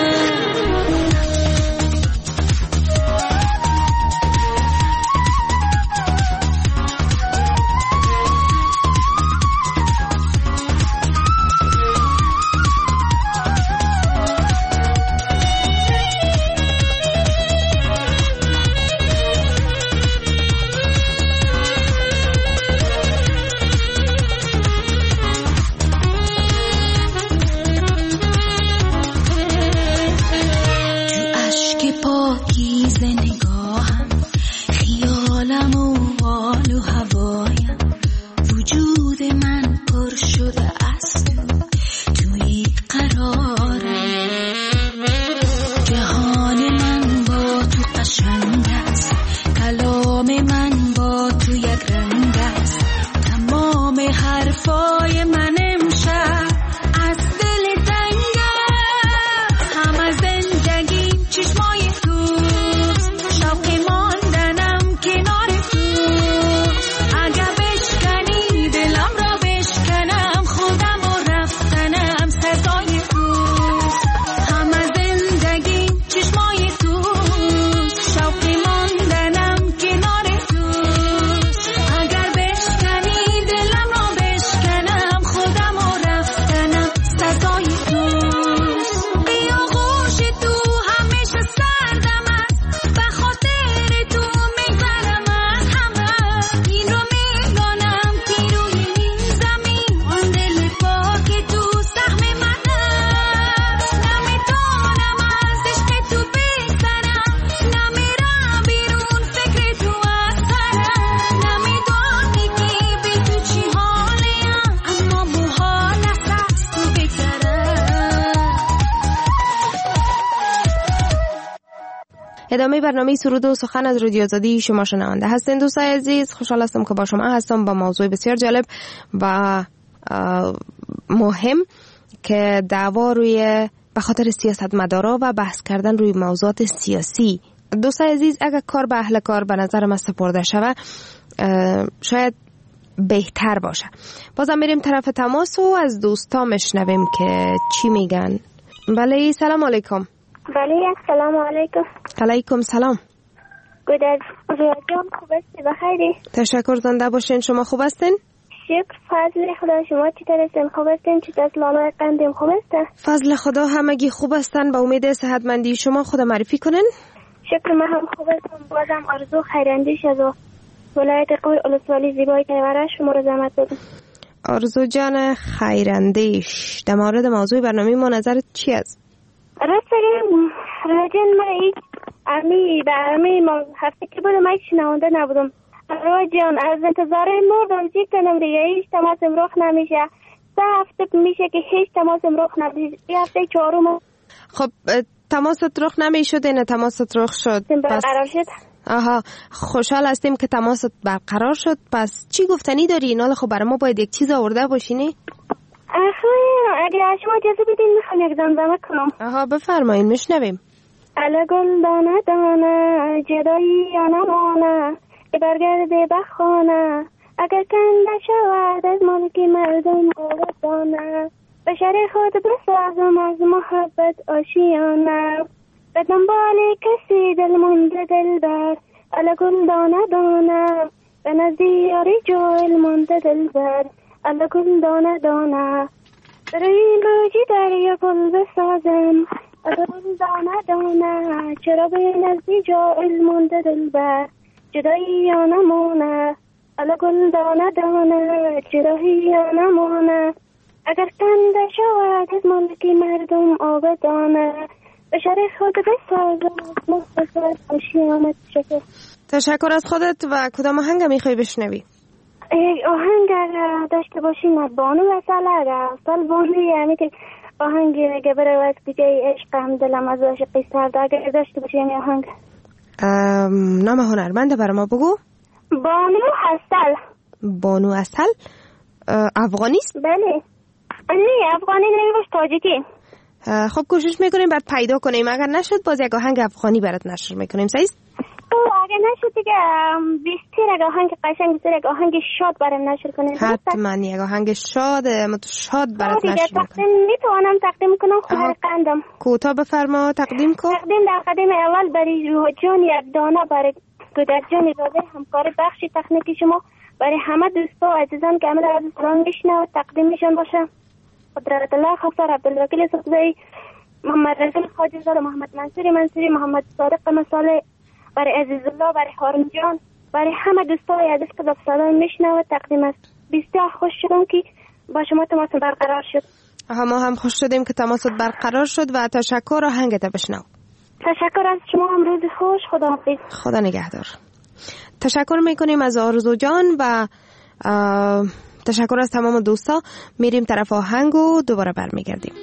تو اشک پاکیز نگاهم، خیالم و حال و هوایم، وجود من پر شده از تو، توی قرارم. جهان من با تو قشنگ است، کلام من با تو یک رنگ است. تمام حرفای من امشب از دل تنگ است. همه زندگیم چشمای توست، شوق ماندنم کنار توست. اگه بشکنی دلم را بشکنم، خودم و رفتنم سزای توست. همه زندگیم چشمای توست، شوق ماندنم کنار توست. اگر بشکنی دلم را بشکنم، خودم و رفتنم سزای توست. بیا غوش تو همیشه سردم است، به خاطر تو میگذرم از همه. این رو میدانم که روی این زمین آن دل پاک تو سهم من است. نمیتونم از عشق تو بگذرم، نمیرم بیرون فکر تو از سرم. نمیدانی که به تو چی حالیم، اما محال است از تو بگذرم. ادامه برنامه سرود و سخن از رادیو آزادی شما شنونده هستین. دوستای عزیز، خوشحال هستم که با شما هستم با موضوع بسیار جالب و مهم که دعوا روی به خاطر سیاستمدارا و بحث کردن روی موضوعات سیاسی. دوستای عزیز، اگر کار به اهل کار به نظر من سپرده شود شاید بهتر باشه. بازم میریم طرف تماس و از دوستا مشنویم که چی میگن. بله، سلام علیکم. بله سلام علیکم. علیکم سلام. گودر جان خوب هستی؟ بخیری؟ تشکر، زنده باشین. شما خوب هستین؟ شکر فضل خدا. شما چطور هستین؟ خوب هستین؟ چطور لالای قندیم خوب هستن؟ فضل خدا همگی خوب هستن. با امید صحتمندی شما خود معرفی کنین. شکر من هم خوب هستم. بازم آرزو خیراندیش از ولایت قوی ولسوالی زیبای تیوره شما رو زحمت بدم. آرزو جان خیراندیش، در مورد موضوع برنامه ما نظرت چی است؟ راستگیم راجن من ایک امی به امی ما هفته که بودم ایک شنونده نبودم. روی جان از انتظار مردم چی کنم دیگه؟ هیچ تماسم رخ نمیشه. سه هفته میشه که هیچ تماسم رخ نمیشه. یه هفته چهارم. خب تماست رخ نمیشد، نه تماست رخ شد. برقرار شد. آها، خوشحال هستیم که تماست برقرار شد. پس چی گفتنی داری؟ اینا خب برای ما باید یک چیز آورده باشینی؟ آخه اگر شما اجازه بدین میخوام یک زمزمه کنم. آها بفرمایین میشنویم. الا گل دانه دانه جدایی یا نمانه که برگرده بخانه اگر کنده شود از ملک مردم آوردانه به شر خود بسازم از محبت آشیانه به دنبال کسی دل مونده دل بر الا گل دانه دانه به نزدیاری جایل مونده دل بر الا گل دانه دانه برای موجی دریا پل بسازم الا گل دانه دانه چرا به نزدی جایل مونده دل بر جدایی یا نمونه الا گل دانه دانه جدایی یا نمونه اگر کنده شود از ملک مردم آبدانه به شر خود بسازم مختصر آشیانه. تشکر. تشکر از خودت. و کدام آهنگ میخوای بشنوی؟ یک آهنگ اگر داشته باشین بانو اصل اگر اصل بانو یعنی که آهنگ که برای از دیگه عشقم دلم از عشقی سرده اگر داشته باشین آهنگ. نام هنرمنده برای ما بگو. بانو اصل. بانو اصل افغانیست؟ بله. نه افغانی نمیشه، تاجیکی. خب کوشش میکنیم بعد پیدا کنیم. اگر نشد باز یک آهنگ افغانی برات نشر میکنیم. صحیح است؟ اگر نشد دیگه بیشتر یک آهنگ قشنگ، بیشتر یک آهنگ شاد برام نشر کنیم. حتما یک آهنگ شاد شاد برات نشر میکنیم. میتونم تقدیم کنم خبر قندم. کوتاه بفرما تقدیم کن. تقدیم در قدیم اول برای روح جان یک دانه، برای گودر جان داده همکار بخش تکنیکی شما، برای همه دوستا و عزیزان که عمل از سلام میشنوند تقدیمشان باشه. قدرت الله خسر عبدالوکیل صدقی، محمد رسول خواجه زاده، محمد منصوری منصوری، محمد صادق مساله، برای عزیز الله، برای هارون جان، برای همه دوستای عزیز که با صدای میشنوند تقدیم است. بسیار خوش شدم که با شما تماس برقرار شد. آها ما هم خوش شدیم که تماست برقرار شد و تشکر. آهنگت بشنو. تشکر از شما. هم روز خوش. خدا حافظ. خدا نگهدار. تشکر میکنیم از آرزو جان و تشکر از تمام دوستا. میریم طرف آهنگ و دوباره برمیگردیم.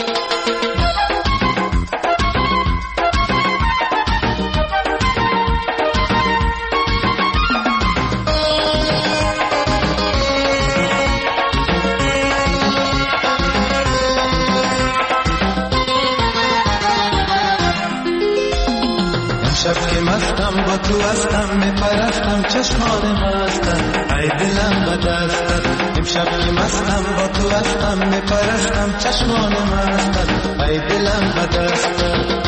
شب که مستم با تو هستم میپرستم چشمان مستم ای دلم به دستت. امشب که مستم با تو هستم میپرستم چشمان مستم ای دلم به دستت.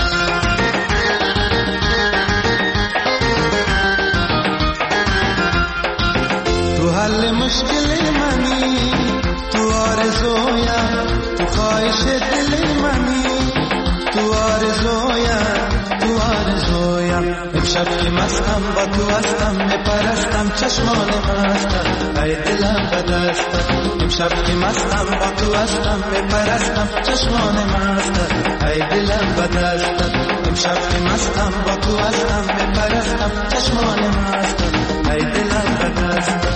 تو حل مشکل منی، تو آرزویم، تو خواهش دل منی، تو آرزویم، تو آرزویم. امشب که مستم با تو هستم میپرستم چشمان مستم ای دلم به دستت. امشب که مستم با تو هستم میپرستم چشمان مستم ای دلم به دستت. امشب که مستم با تو هستم میپرستم چشمان مستم ای دلم به دستت.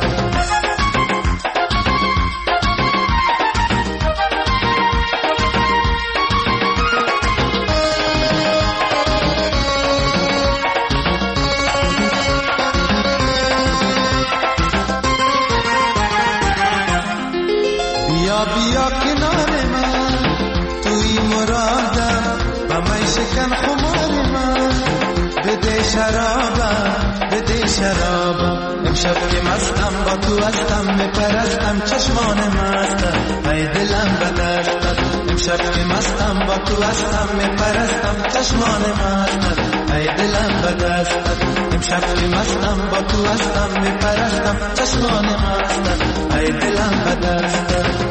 بیا کنار من توی مرادم و من شکن خمار من بده شرابم بده شرابم. امشب که مستم با تو هستم میپرستم چشمان مستم ای دلم به دستت. امشب که مستم با تو هستم میپرستم چشمان مستت ای دلم به دستت امشب که مستم با تو هستم میپرستم چشمان مستت ای دلم به دستت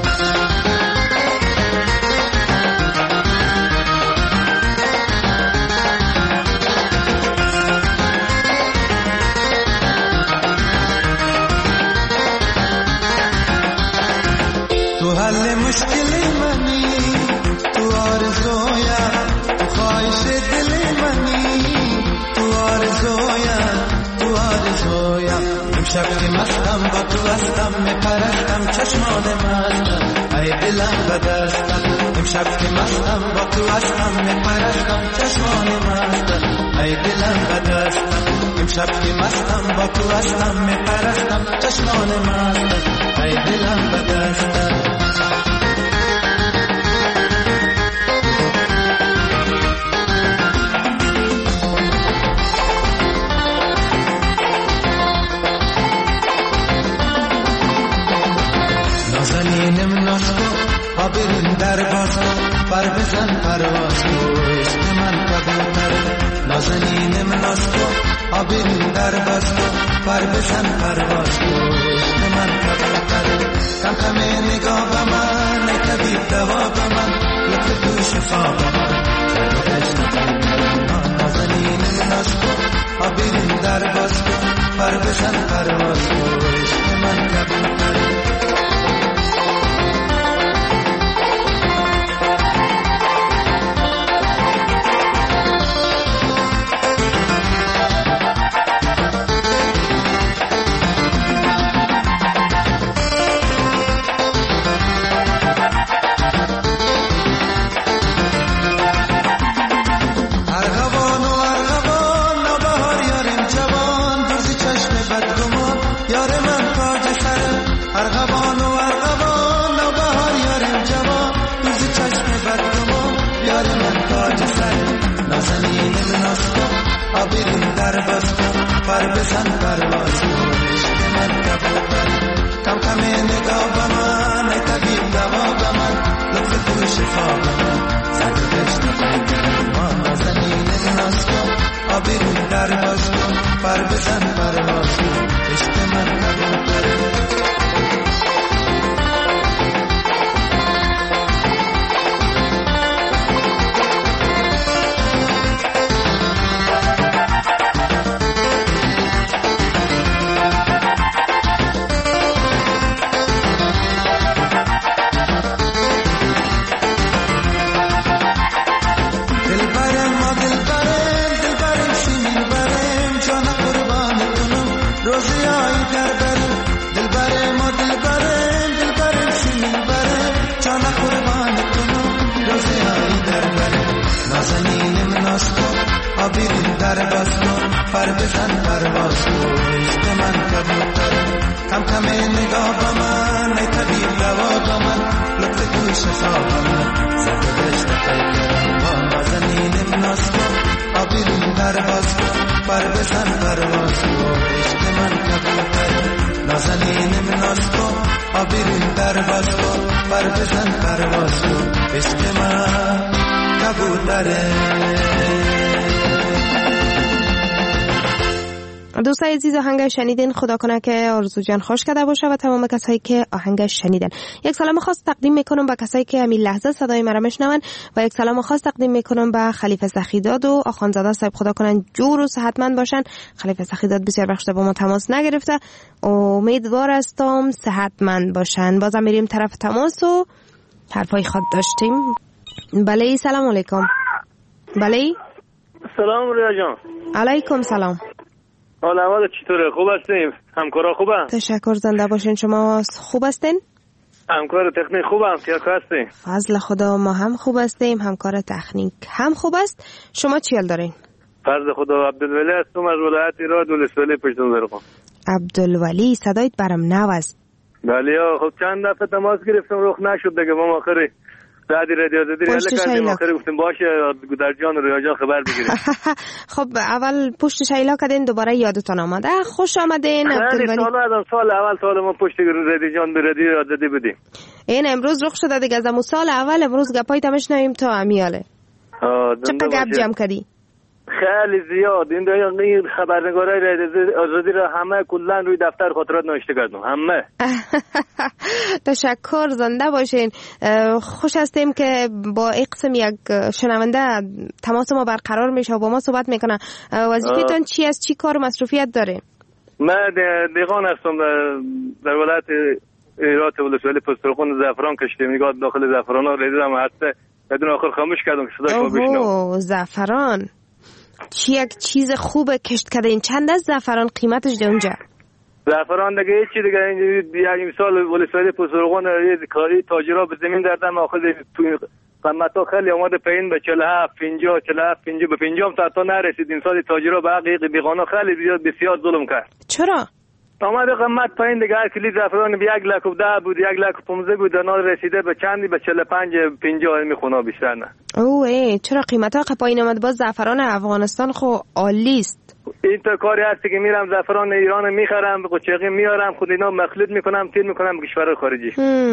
تو حل مشکل منی تو آرزویا تو خواهش دل منی تو آرزویا تو آرزویا امشب که مستم با تو هستم میپرستم چشمان مستم ای دلم به دستم امشب که مستم با تو هستم میپرستم چشمان مستم ای دلم به دستم امشب که مستم با تو هستم میپرستم چشمان مستم ای دلم به دستم نازنینم ناز کن آبرین در باز کن پر بزن پرواز کن عشق من کبوتره نازنینم ناز کن آبرین در باز کن پر بزن پرواز کن عشق من کبوتره کم کم نگاه به من ای طبیب دوا به من لطف تو شفا به من زرد عشق من نازنینم ناز کن آبرین در باز کن پر بزن پرواز کن عشق من کبوتره پر بزن پرواز کن عشق من کبوتر کم کم نگاه به من ای طبیب دوا به من لطف تو شفا به من زرد عشق پیکر ما نازنین ناز کن آبرون در باز کن پر بزن پرواز کن عشق من کبوتر در باز کن پر بزن پرواز کن عشق من کبوتر کم کم نگاه به من ای طبیب دوا به من لطف تو شفا به من زرد عشق پیکرم با نازنینم ناز کن آبرون در باز کن پر بزن پرواز کن عشق من کبوتر نازنینم ناز کن آبرون در باز کن پر بزن پرواز کن عشق من کبوتر. دوستای عزیز آهنگ شنیدین، خدا کنه که آرزو جان خوش کرده باشه و تمام کسایی که آهنگ شنیدن. یک سلام خاص تقدیم میکنم به کسایی که همین لحظه صدای مرا میشنون و یک سلام خاص تقدیم میکنم به خلیفه سخیداد و آخوندزاده صاحب، خدا کنه جور و صحتمند باشن. خلیفه سخیداد بسیار وقت با ما تماس نگرفته، امیدوار هستم صحتمند باشن. بازم میریم طرف تماس و حرفای خود داشتیم. بله سلام علیکم. بله سلام ریا جان. علیکم سلام. حال احوال چطوره؟ خوب هستیم؟ همکارا خوبن؟ تشکر، زنده باشین. شما خوب هستین؟ همکار تکنیک خوبم، کیا هستین؟ فضل خدا ما هم خوب هستیم، همکار تکنیک هم خوب است. شما چی حال دارین؟ فضل خدا. عبدالولی هستم از ولایت ایران، ولسوالی پشتون زرقم. عبدالولی صدایت برام نو است. بله خب چند دفعه تماس گرفتم رخ نشد دیگه. ما آخری دادی رادیو دادی رادیو کردیم، آخری گفتیم باشه در جان رویا جان خبر بگیریم. خب اول پشت شیلا کردین، دوباره یادتون آمده. خوش آمدین عبدالولی. سال سال اول سال ما پشت رادیو جان به رادیو دادی بودیم. این امروز رخ شده دیگه، از امو سال اول امروز گپای تمش نمیم تا امیاله. چقدر گپ جمع کردی؟ خیلی زیاد. این دقیقه خبرنگارای آزادی را همه کلا روی دفتر خاطرات نوشته کردم، همه. تشکر، زنده باشین. خوش هستیم که با این قسم یک شنونده تماس ما برقرار میشه و با ما صحبت میکنه. وظیفتون چی است؟ چی کار و مصروفیت داره؟ من دیقان هستم در ولایت ایرات ولسوالی پسترخون زعفران کشتیم. نگاه داخل زعفران ها ریدم، حتی بدون آخر خاموش کردم که صداش ما بشنم. اوه زعفران چی یک چیز خوبه کشت کرده. این چند از زعفران قیمتش ده اونجا؟ زعفران دیگه هیچی دیگه یک مثال ولسوالی پسترخون یه کاری تاجرها به زمین دردن آخر قیمت ها خیلی آماده پایین به چهل و هفت پنجاه چهل و هفت پنجاه به پنجاه تا تا نرسید. این سال تاجرها به حق بیگانه خیلی زیاد بسیار ظلم کرد. چرا؟ آمده قیمت پایین دیگه. هر کلی زعفران به یک لک و ده بود، یک لک و پانزده بود، الان رسیده به چندی به چهل و پنج پنجاه میخونه بیشتر نه. اوه چرا قیمت ها پایین اومد؟ باز زعفران افغانستان خو عالی است. این تا کاری هست که میرم زعفران ایران میخرم، به قوچقی میارم، خود اینا مخلوط میکنم، تیر میکنم به کشور خارجی.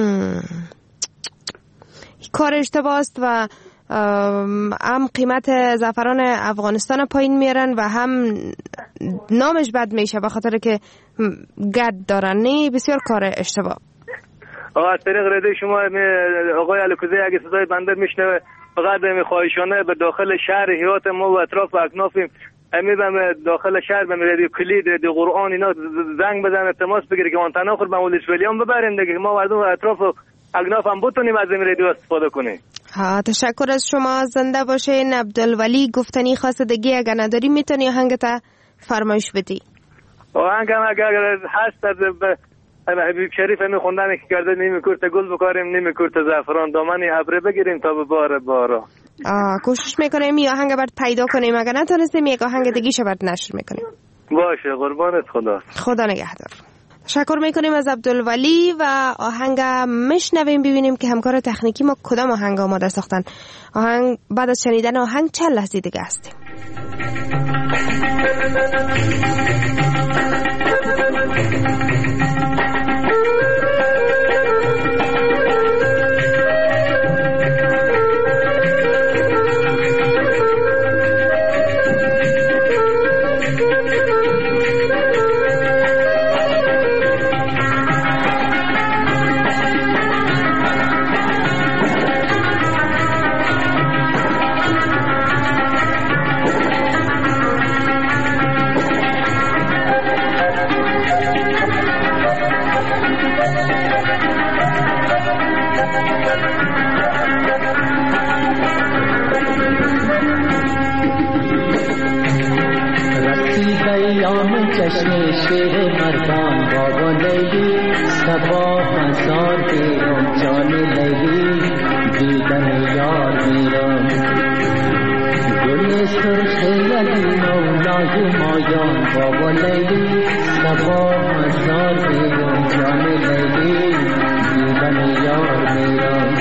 کار اشتباه است و هم قیمت زعفران افغانستان پایین میارن و هم نامش بد میشه به خاطر که گد دارن. نه بسیار کار اشتباه. آقا از طریق رده شما آقای الکوزی اگه صدای بنده میشنوه فقط خواهشانه به داخل شهر هیات ما و اطراف و اکنافیم امیدم داخل شهر به رادیو کلید، رادیو قرآن اینا زنگ بزنه، تماس بگیره که ما تناخر به ولسوالیان ببریم دیگه، ما مردم و اطراف و اکناف هم بتونیم از این رادیو استفاده کنیم. ها تشکر از شما، زنده باشین. عبدالولی گفتنی خاص دیگه اگر نداری میتونی آهنگتا فرمایش بدی. آهنگم اگر هست از حبیب شریف همی خوندن که کرده نیمی کرت گل بکاریم نیمی کرت زعفران دامنی ابره بگیریم تا به بار بارا. آه کوشش میکنیم یه آهنگ برد پیدا کنیم، اگر نتونستیم یک آهنگ دیگه شو برد نشر میکنیم. باشه قربانت، خدا خدا نگهدار. تشکر میکنیم از عبدالولی و آهنگ میشنویم ببینیم که همکار تکنیکی ما کدام آهنگ آماده ساختن. آهنگ بعد از شنیدن آهنگ چند لحظه دیگه هستیم. چشم شیر مردان بابا لیلی سبا هزار بیرم جان لیلی دیدن یار میرم گل سرخ یلی مولای مایان بابا لیلی سبا هزار بیرم جان لیلی دیدن یار میرم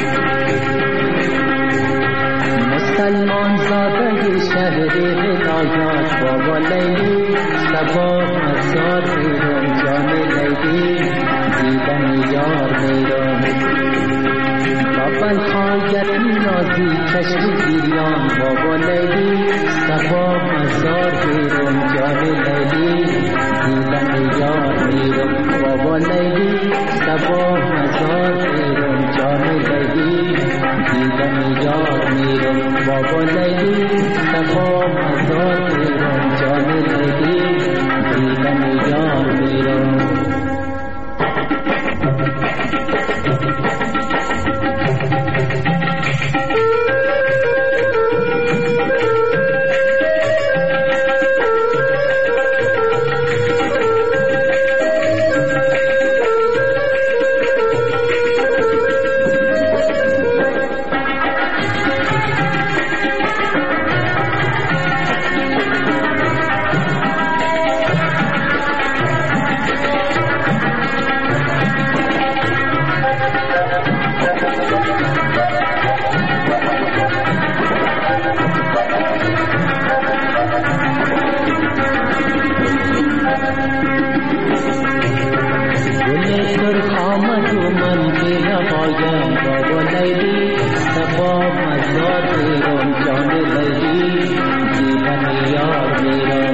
مسلمان زاده شهر ولایات بابا لیلی سبا هزار میرم جان لیلی دیدن یار میرم بابا خواهیت نازی چشم گیریان بابا لیلی سبا هزار میرم جان لیلی دیدن یار میرم بابا لیلی سبا هزار میرم جان لیلی دیدن یار میرم بابا لیلی سبا هزار میرم جان لیلی دیدن یار میرم. دایم بابا لیلی صفا مزار میرم جان لیلی دیدن یار میرم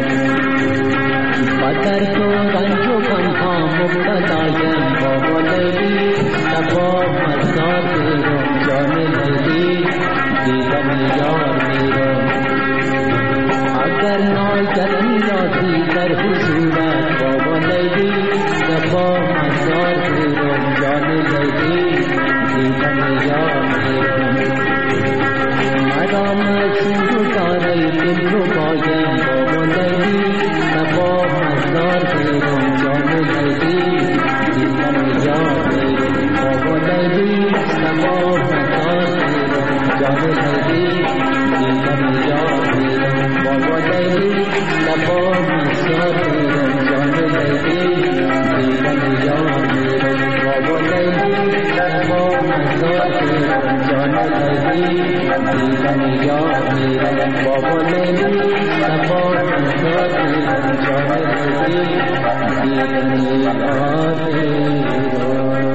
بدر تو رنج و غمها مبتلایم بابا لیلی صفا مزار میرم جان لیلی دیدن یار میرم اگر ناگهانی رازی در حضورت بابا لیلی صفا مزار میرم جان لیلی دیدن یار میرم مدام چون داری دل رو بایم بابا لیلی صفا مزار میرم جان لیلی دیدن یار میرم بابا لیلی صفا مزار میرم جان لیلی دیدن یار میرم بابا لیلی صفا مزار میرم جان لیلی دیدن یار میرم بابا لیلی صفا مزار میرم جان لیلی دیدن یار میرم بابا لیلی صفا مزار میرم جان لیلی دیدن یار میرم.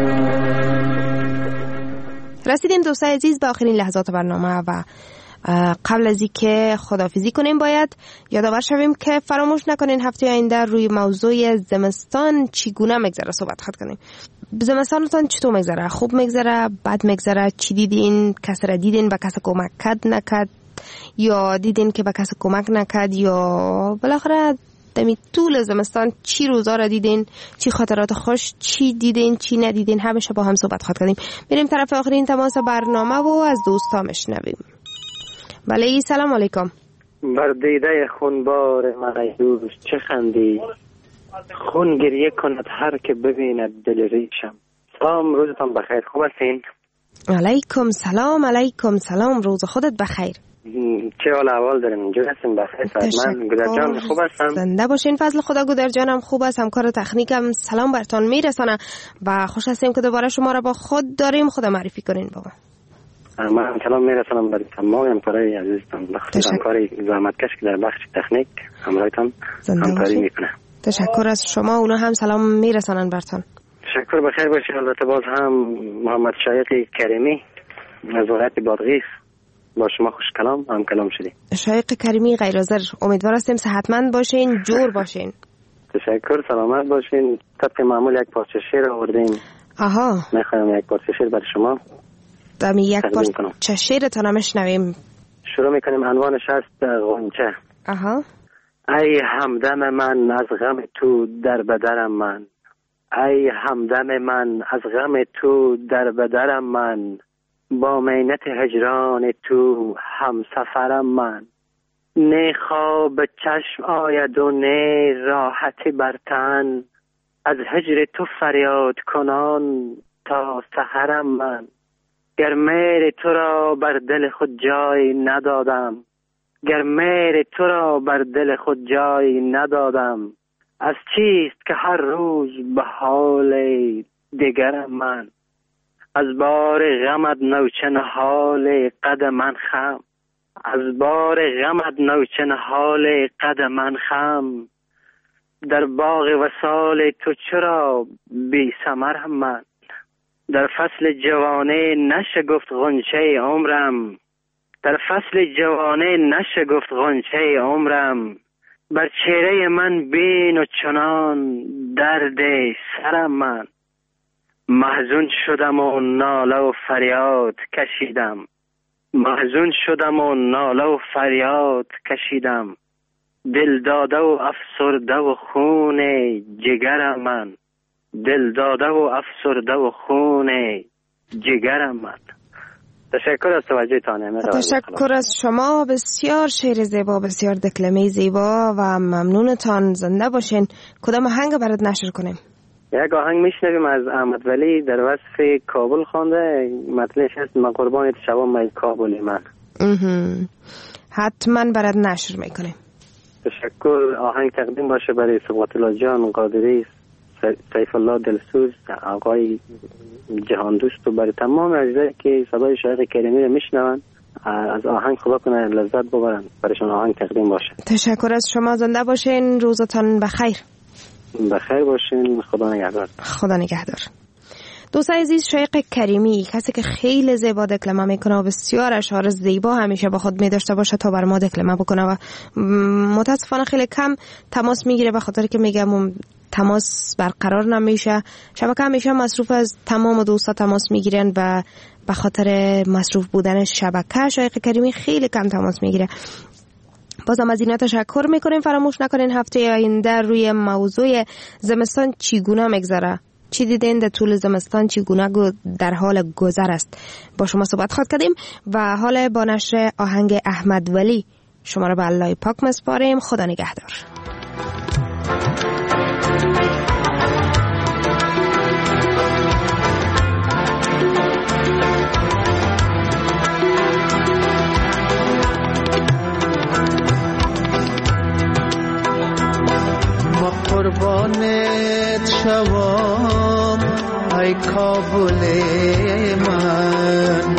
رسیدیم دوستای عزیز به آخرین لحظات برنامه و قبل از اینکه خداحافظی کنیم باید یادآور شویم که فراموش نکنین هفته آینده روی موضوع زمستان چگونه میگذره صحبت خواهد کنیم. زمستانتون چطور میگذره؟ خوب میگذره؟ بد میگذره؟ چی دیدین؟ کس را دیدین به کس کمک کرد نکرد یا دیدین که به کس کمک نکرد یا بالاخره دمی طول زمستان چی روزا را دیدین؟ چی خاطرات خوش؟ چی دیدین؟ چی ندیدین؟ همیشه با هم صحبت خواهد کنیم. میریم طرف آخرین تماس برنامه و از دوستا میشنویم. بله سلام علیکم. بر دیده خونبار من ای دوست چه خندی، خون گریه کند هر که ببیند دل ریشم. سلام، روزتان بخیر، خوب هستین؟ علیکم سلام. علیکم سلام، روز خودت بخیر. چه حال احوال دارین؟ اینجا هستین بخیر؟ من گودرجان خوب هستم. زنده باشین. فضل خدا گودرجانم خوب است. همکار تکنیکم سلام برتان میرسانه و خوش هستیم که دوباره شما را با خود داریم. خدا معرفی کنین بابا. من سلام میرسانم برای تمام همکارای عزیزتان، بخصوص همکاری زحمتکش که در بخش تکنیک همراهتان همکاری میکنه. تشکر از شما. اونا هم سلام میرسانن برتان. تشکر، بخیر باشین. البته باز هم محمد شایق کریمی از ولایت بادغیس با شما خوش کلام هم کلام شدیم. شایق کریمی غیر حاضر، امیدوار هستیم صحتمند باشین، جور باشین. تشکر، سلامت باشین. طبق معمول یک پارچه شعر آوردیم. آها، میخوایم یک پارچه شعر برای شما دمی یک پارچه شعرتان هم شنویم. شروع میکنیم. عنوانش هست غنچه. آها. ای همدم من از غم تو در بدرم من، ای همدم من از غم تو در بدرم من، با مینت هجران تو هم سفرم من. نه خواب چشم آید و نه راحت بر تن، از هجر تو فریاد کنان تا سحرم من. گر مهر تو را بر دل خود جای ندادم، گر مهر تو را بر دل خود جای ندادم، از چیست که هر روز به حال دیگرم من. از بار غمت نوچن حال قد من خم، از بار غمت نوچن حال قد من خم. در باغ وصال تو چرا بی ثمرم من، در فصل جوانه نشگفت غنچه عمرم، در فصل جوانه نشگفت غنچه عمرم. بر چهره من بین و چنان درد سرم من، محزون شدم و ناله و فریاد کشیدم، محزون شدم و ناله و فریاد کشیدم. دل داده و افسرده و خون جگرم من، دل داده و افسرده و خون جگرم من. تشکر از توجهتان. تشکر از شما. بسیار شعر زیبا، بسیار دکلمه زیبا و ممنونتان. زنده باشین. کدام آهنگ برات نشر کنیم؟ یک آهنگ میشنویم از احمد ولی در وصف کابل خوانده. مطلعش هست من قربانت شوم مای کابلی من. حتما برات نشر میکنیم. تشکر. آهنگ تقدیم باشه برای صبغت الله جان قادری، سیف الله دلسوز، آقای جهان دوست و برای تمام عزیزایی که صدای شایق کریمی رو میشنون. از آهنگ خدا کنه لذت ببرن، برایشون آهنگ تقدیم باشه. تشکر از شما. زنده باشین. روزتان بخیر. بخیر باشین. خدا نگهدار. خدا نگهدار. دوست عزیز شایق کریمی، کسی که خیلی زیبا دکلمه میکنه و بسیار اشعار زیبا همیشه با خود میداشته باشه تا بر ما دکلمه بکنه و متاسفانه خیلی کم تماس میگیره به خاطر که میگم تماس برقرار نمیشه. شبکه همیشه مصروف از تمام دوستا تماس میگیرن و به خاطر مصروف بودن شبکه شایق کریمی خیلی کم تماس میگیره. بازم از اینا تشکر میکنیم. فراموش نکنین هفته آینده روی موضوع زمستان چگونه میگذره، چی دیدین در طول زمستان، چگونه در حال گذر است، با شما صحبت خواهد کردیم و حال با نشر آهنگ احمد ولی شما را به الله پاک مسپاریم. خدا نگهدار. قربانت شوام ای کابل من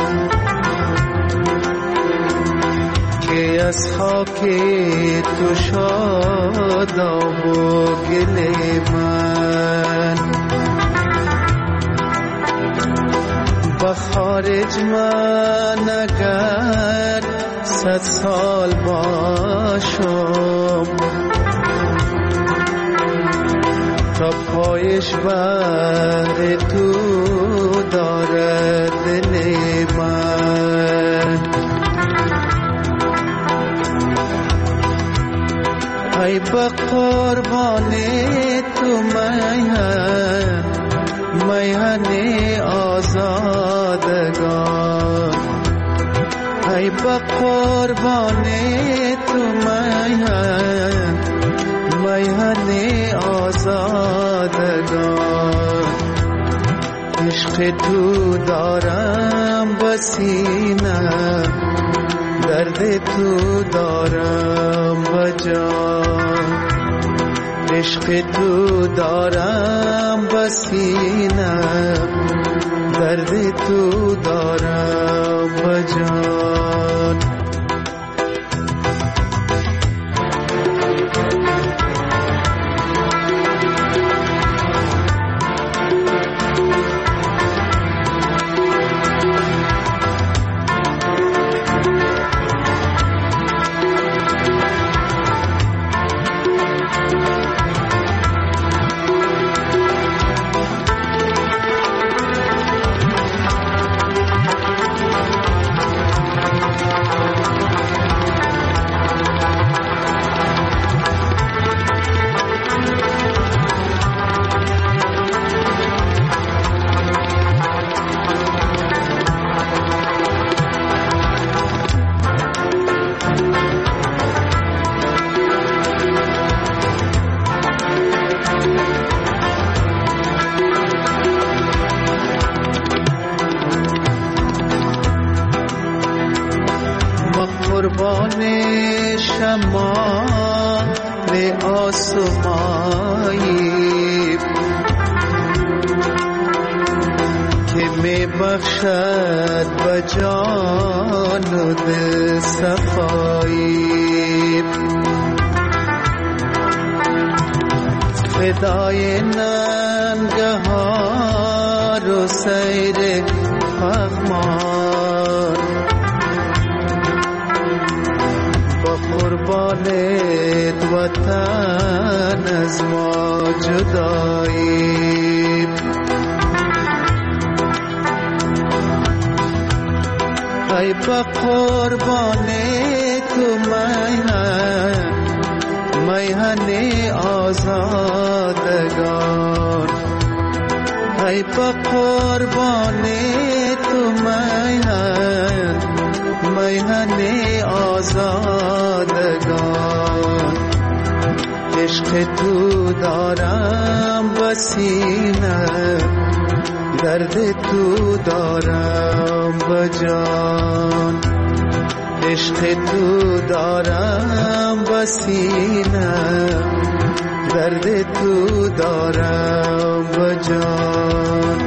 که از خاک تو شاداب و گل من با خارج من اگر صد سال باشم تا پایش بر تو دارد دل من. ای با قربان تو میهن میهن آزادگان، ای با قربان تو میهن میهن آزادگان. عشق تو دارم بسینه، درد تو دارم بجان. عشق تو دارم بسینه، درد تو دارم بجان. قربان شمع آسمایی که می بخشد به جان و دل صفایی. فدای ننگهار و سیر پغمان، با قربانت وطن از ما جدایی. ای با قربان تو میهن میهن آزادگان، ای با قربان تو میهن میهن آزادگان. عشق تو دارم بسینه، درد تو دارم بجان. عشق تو دارم بسینه، درد تو دارم بجان.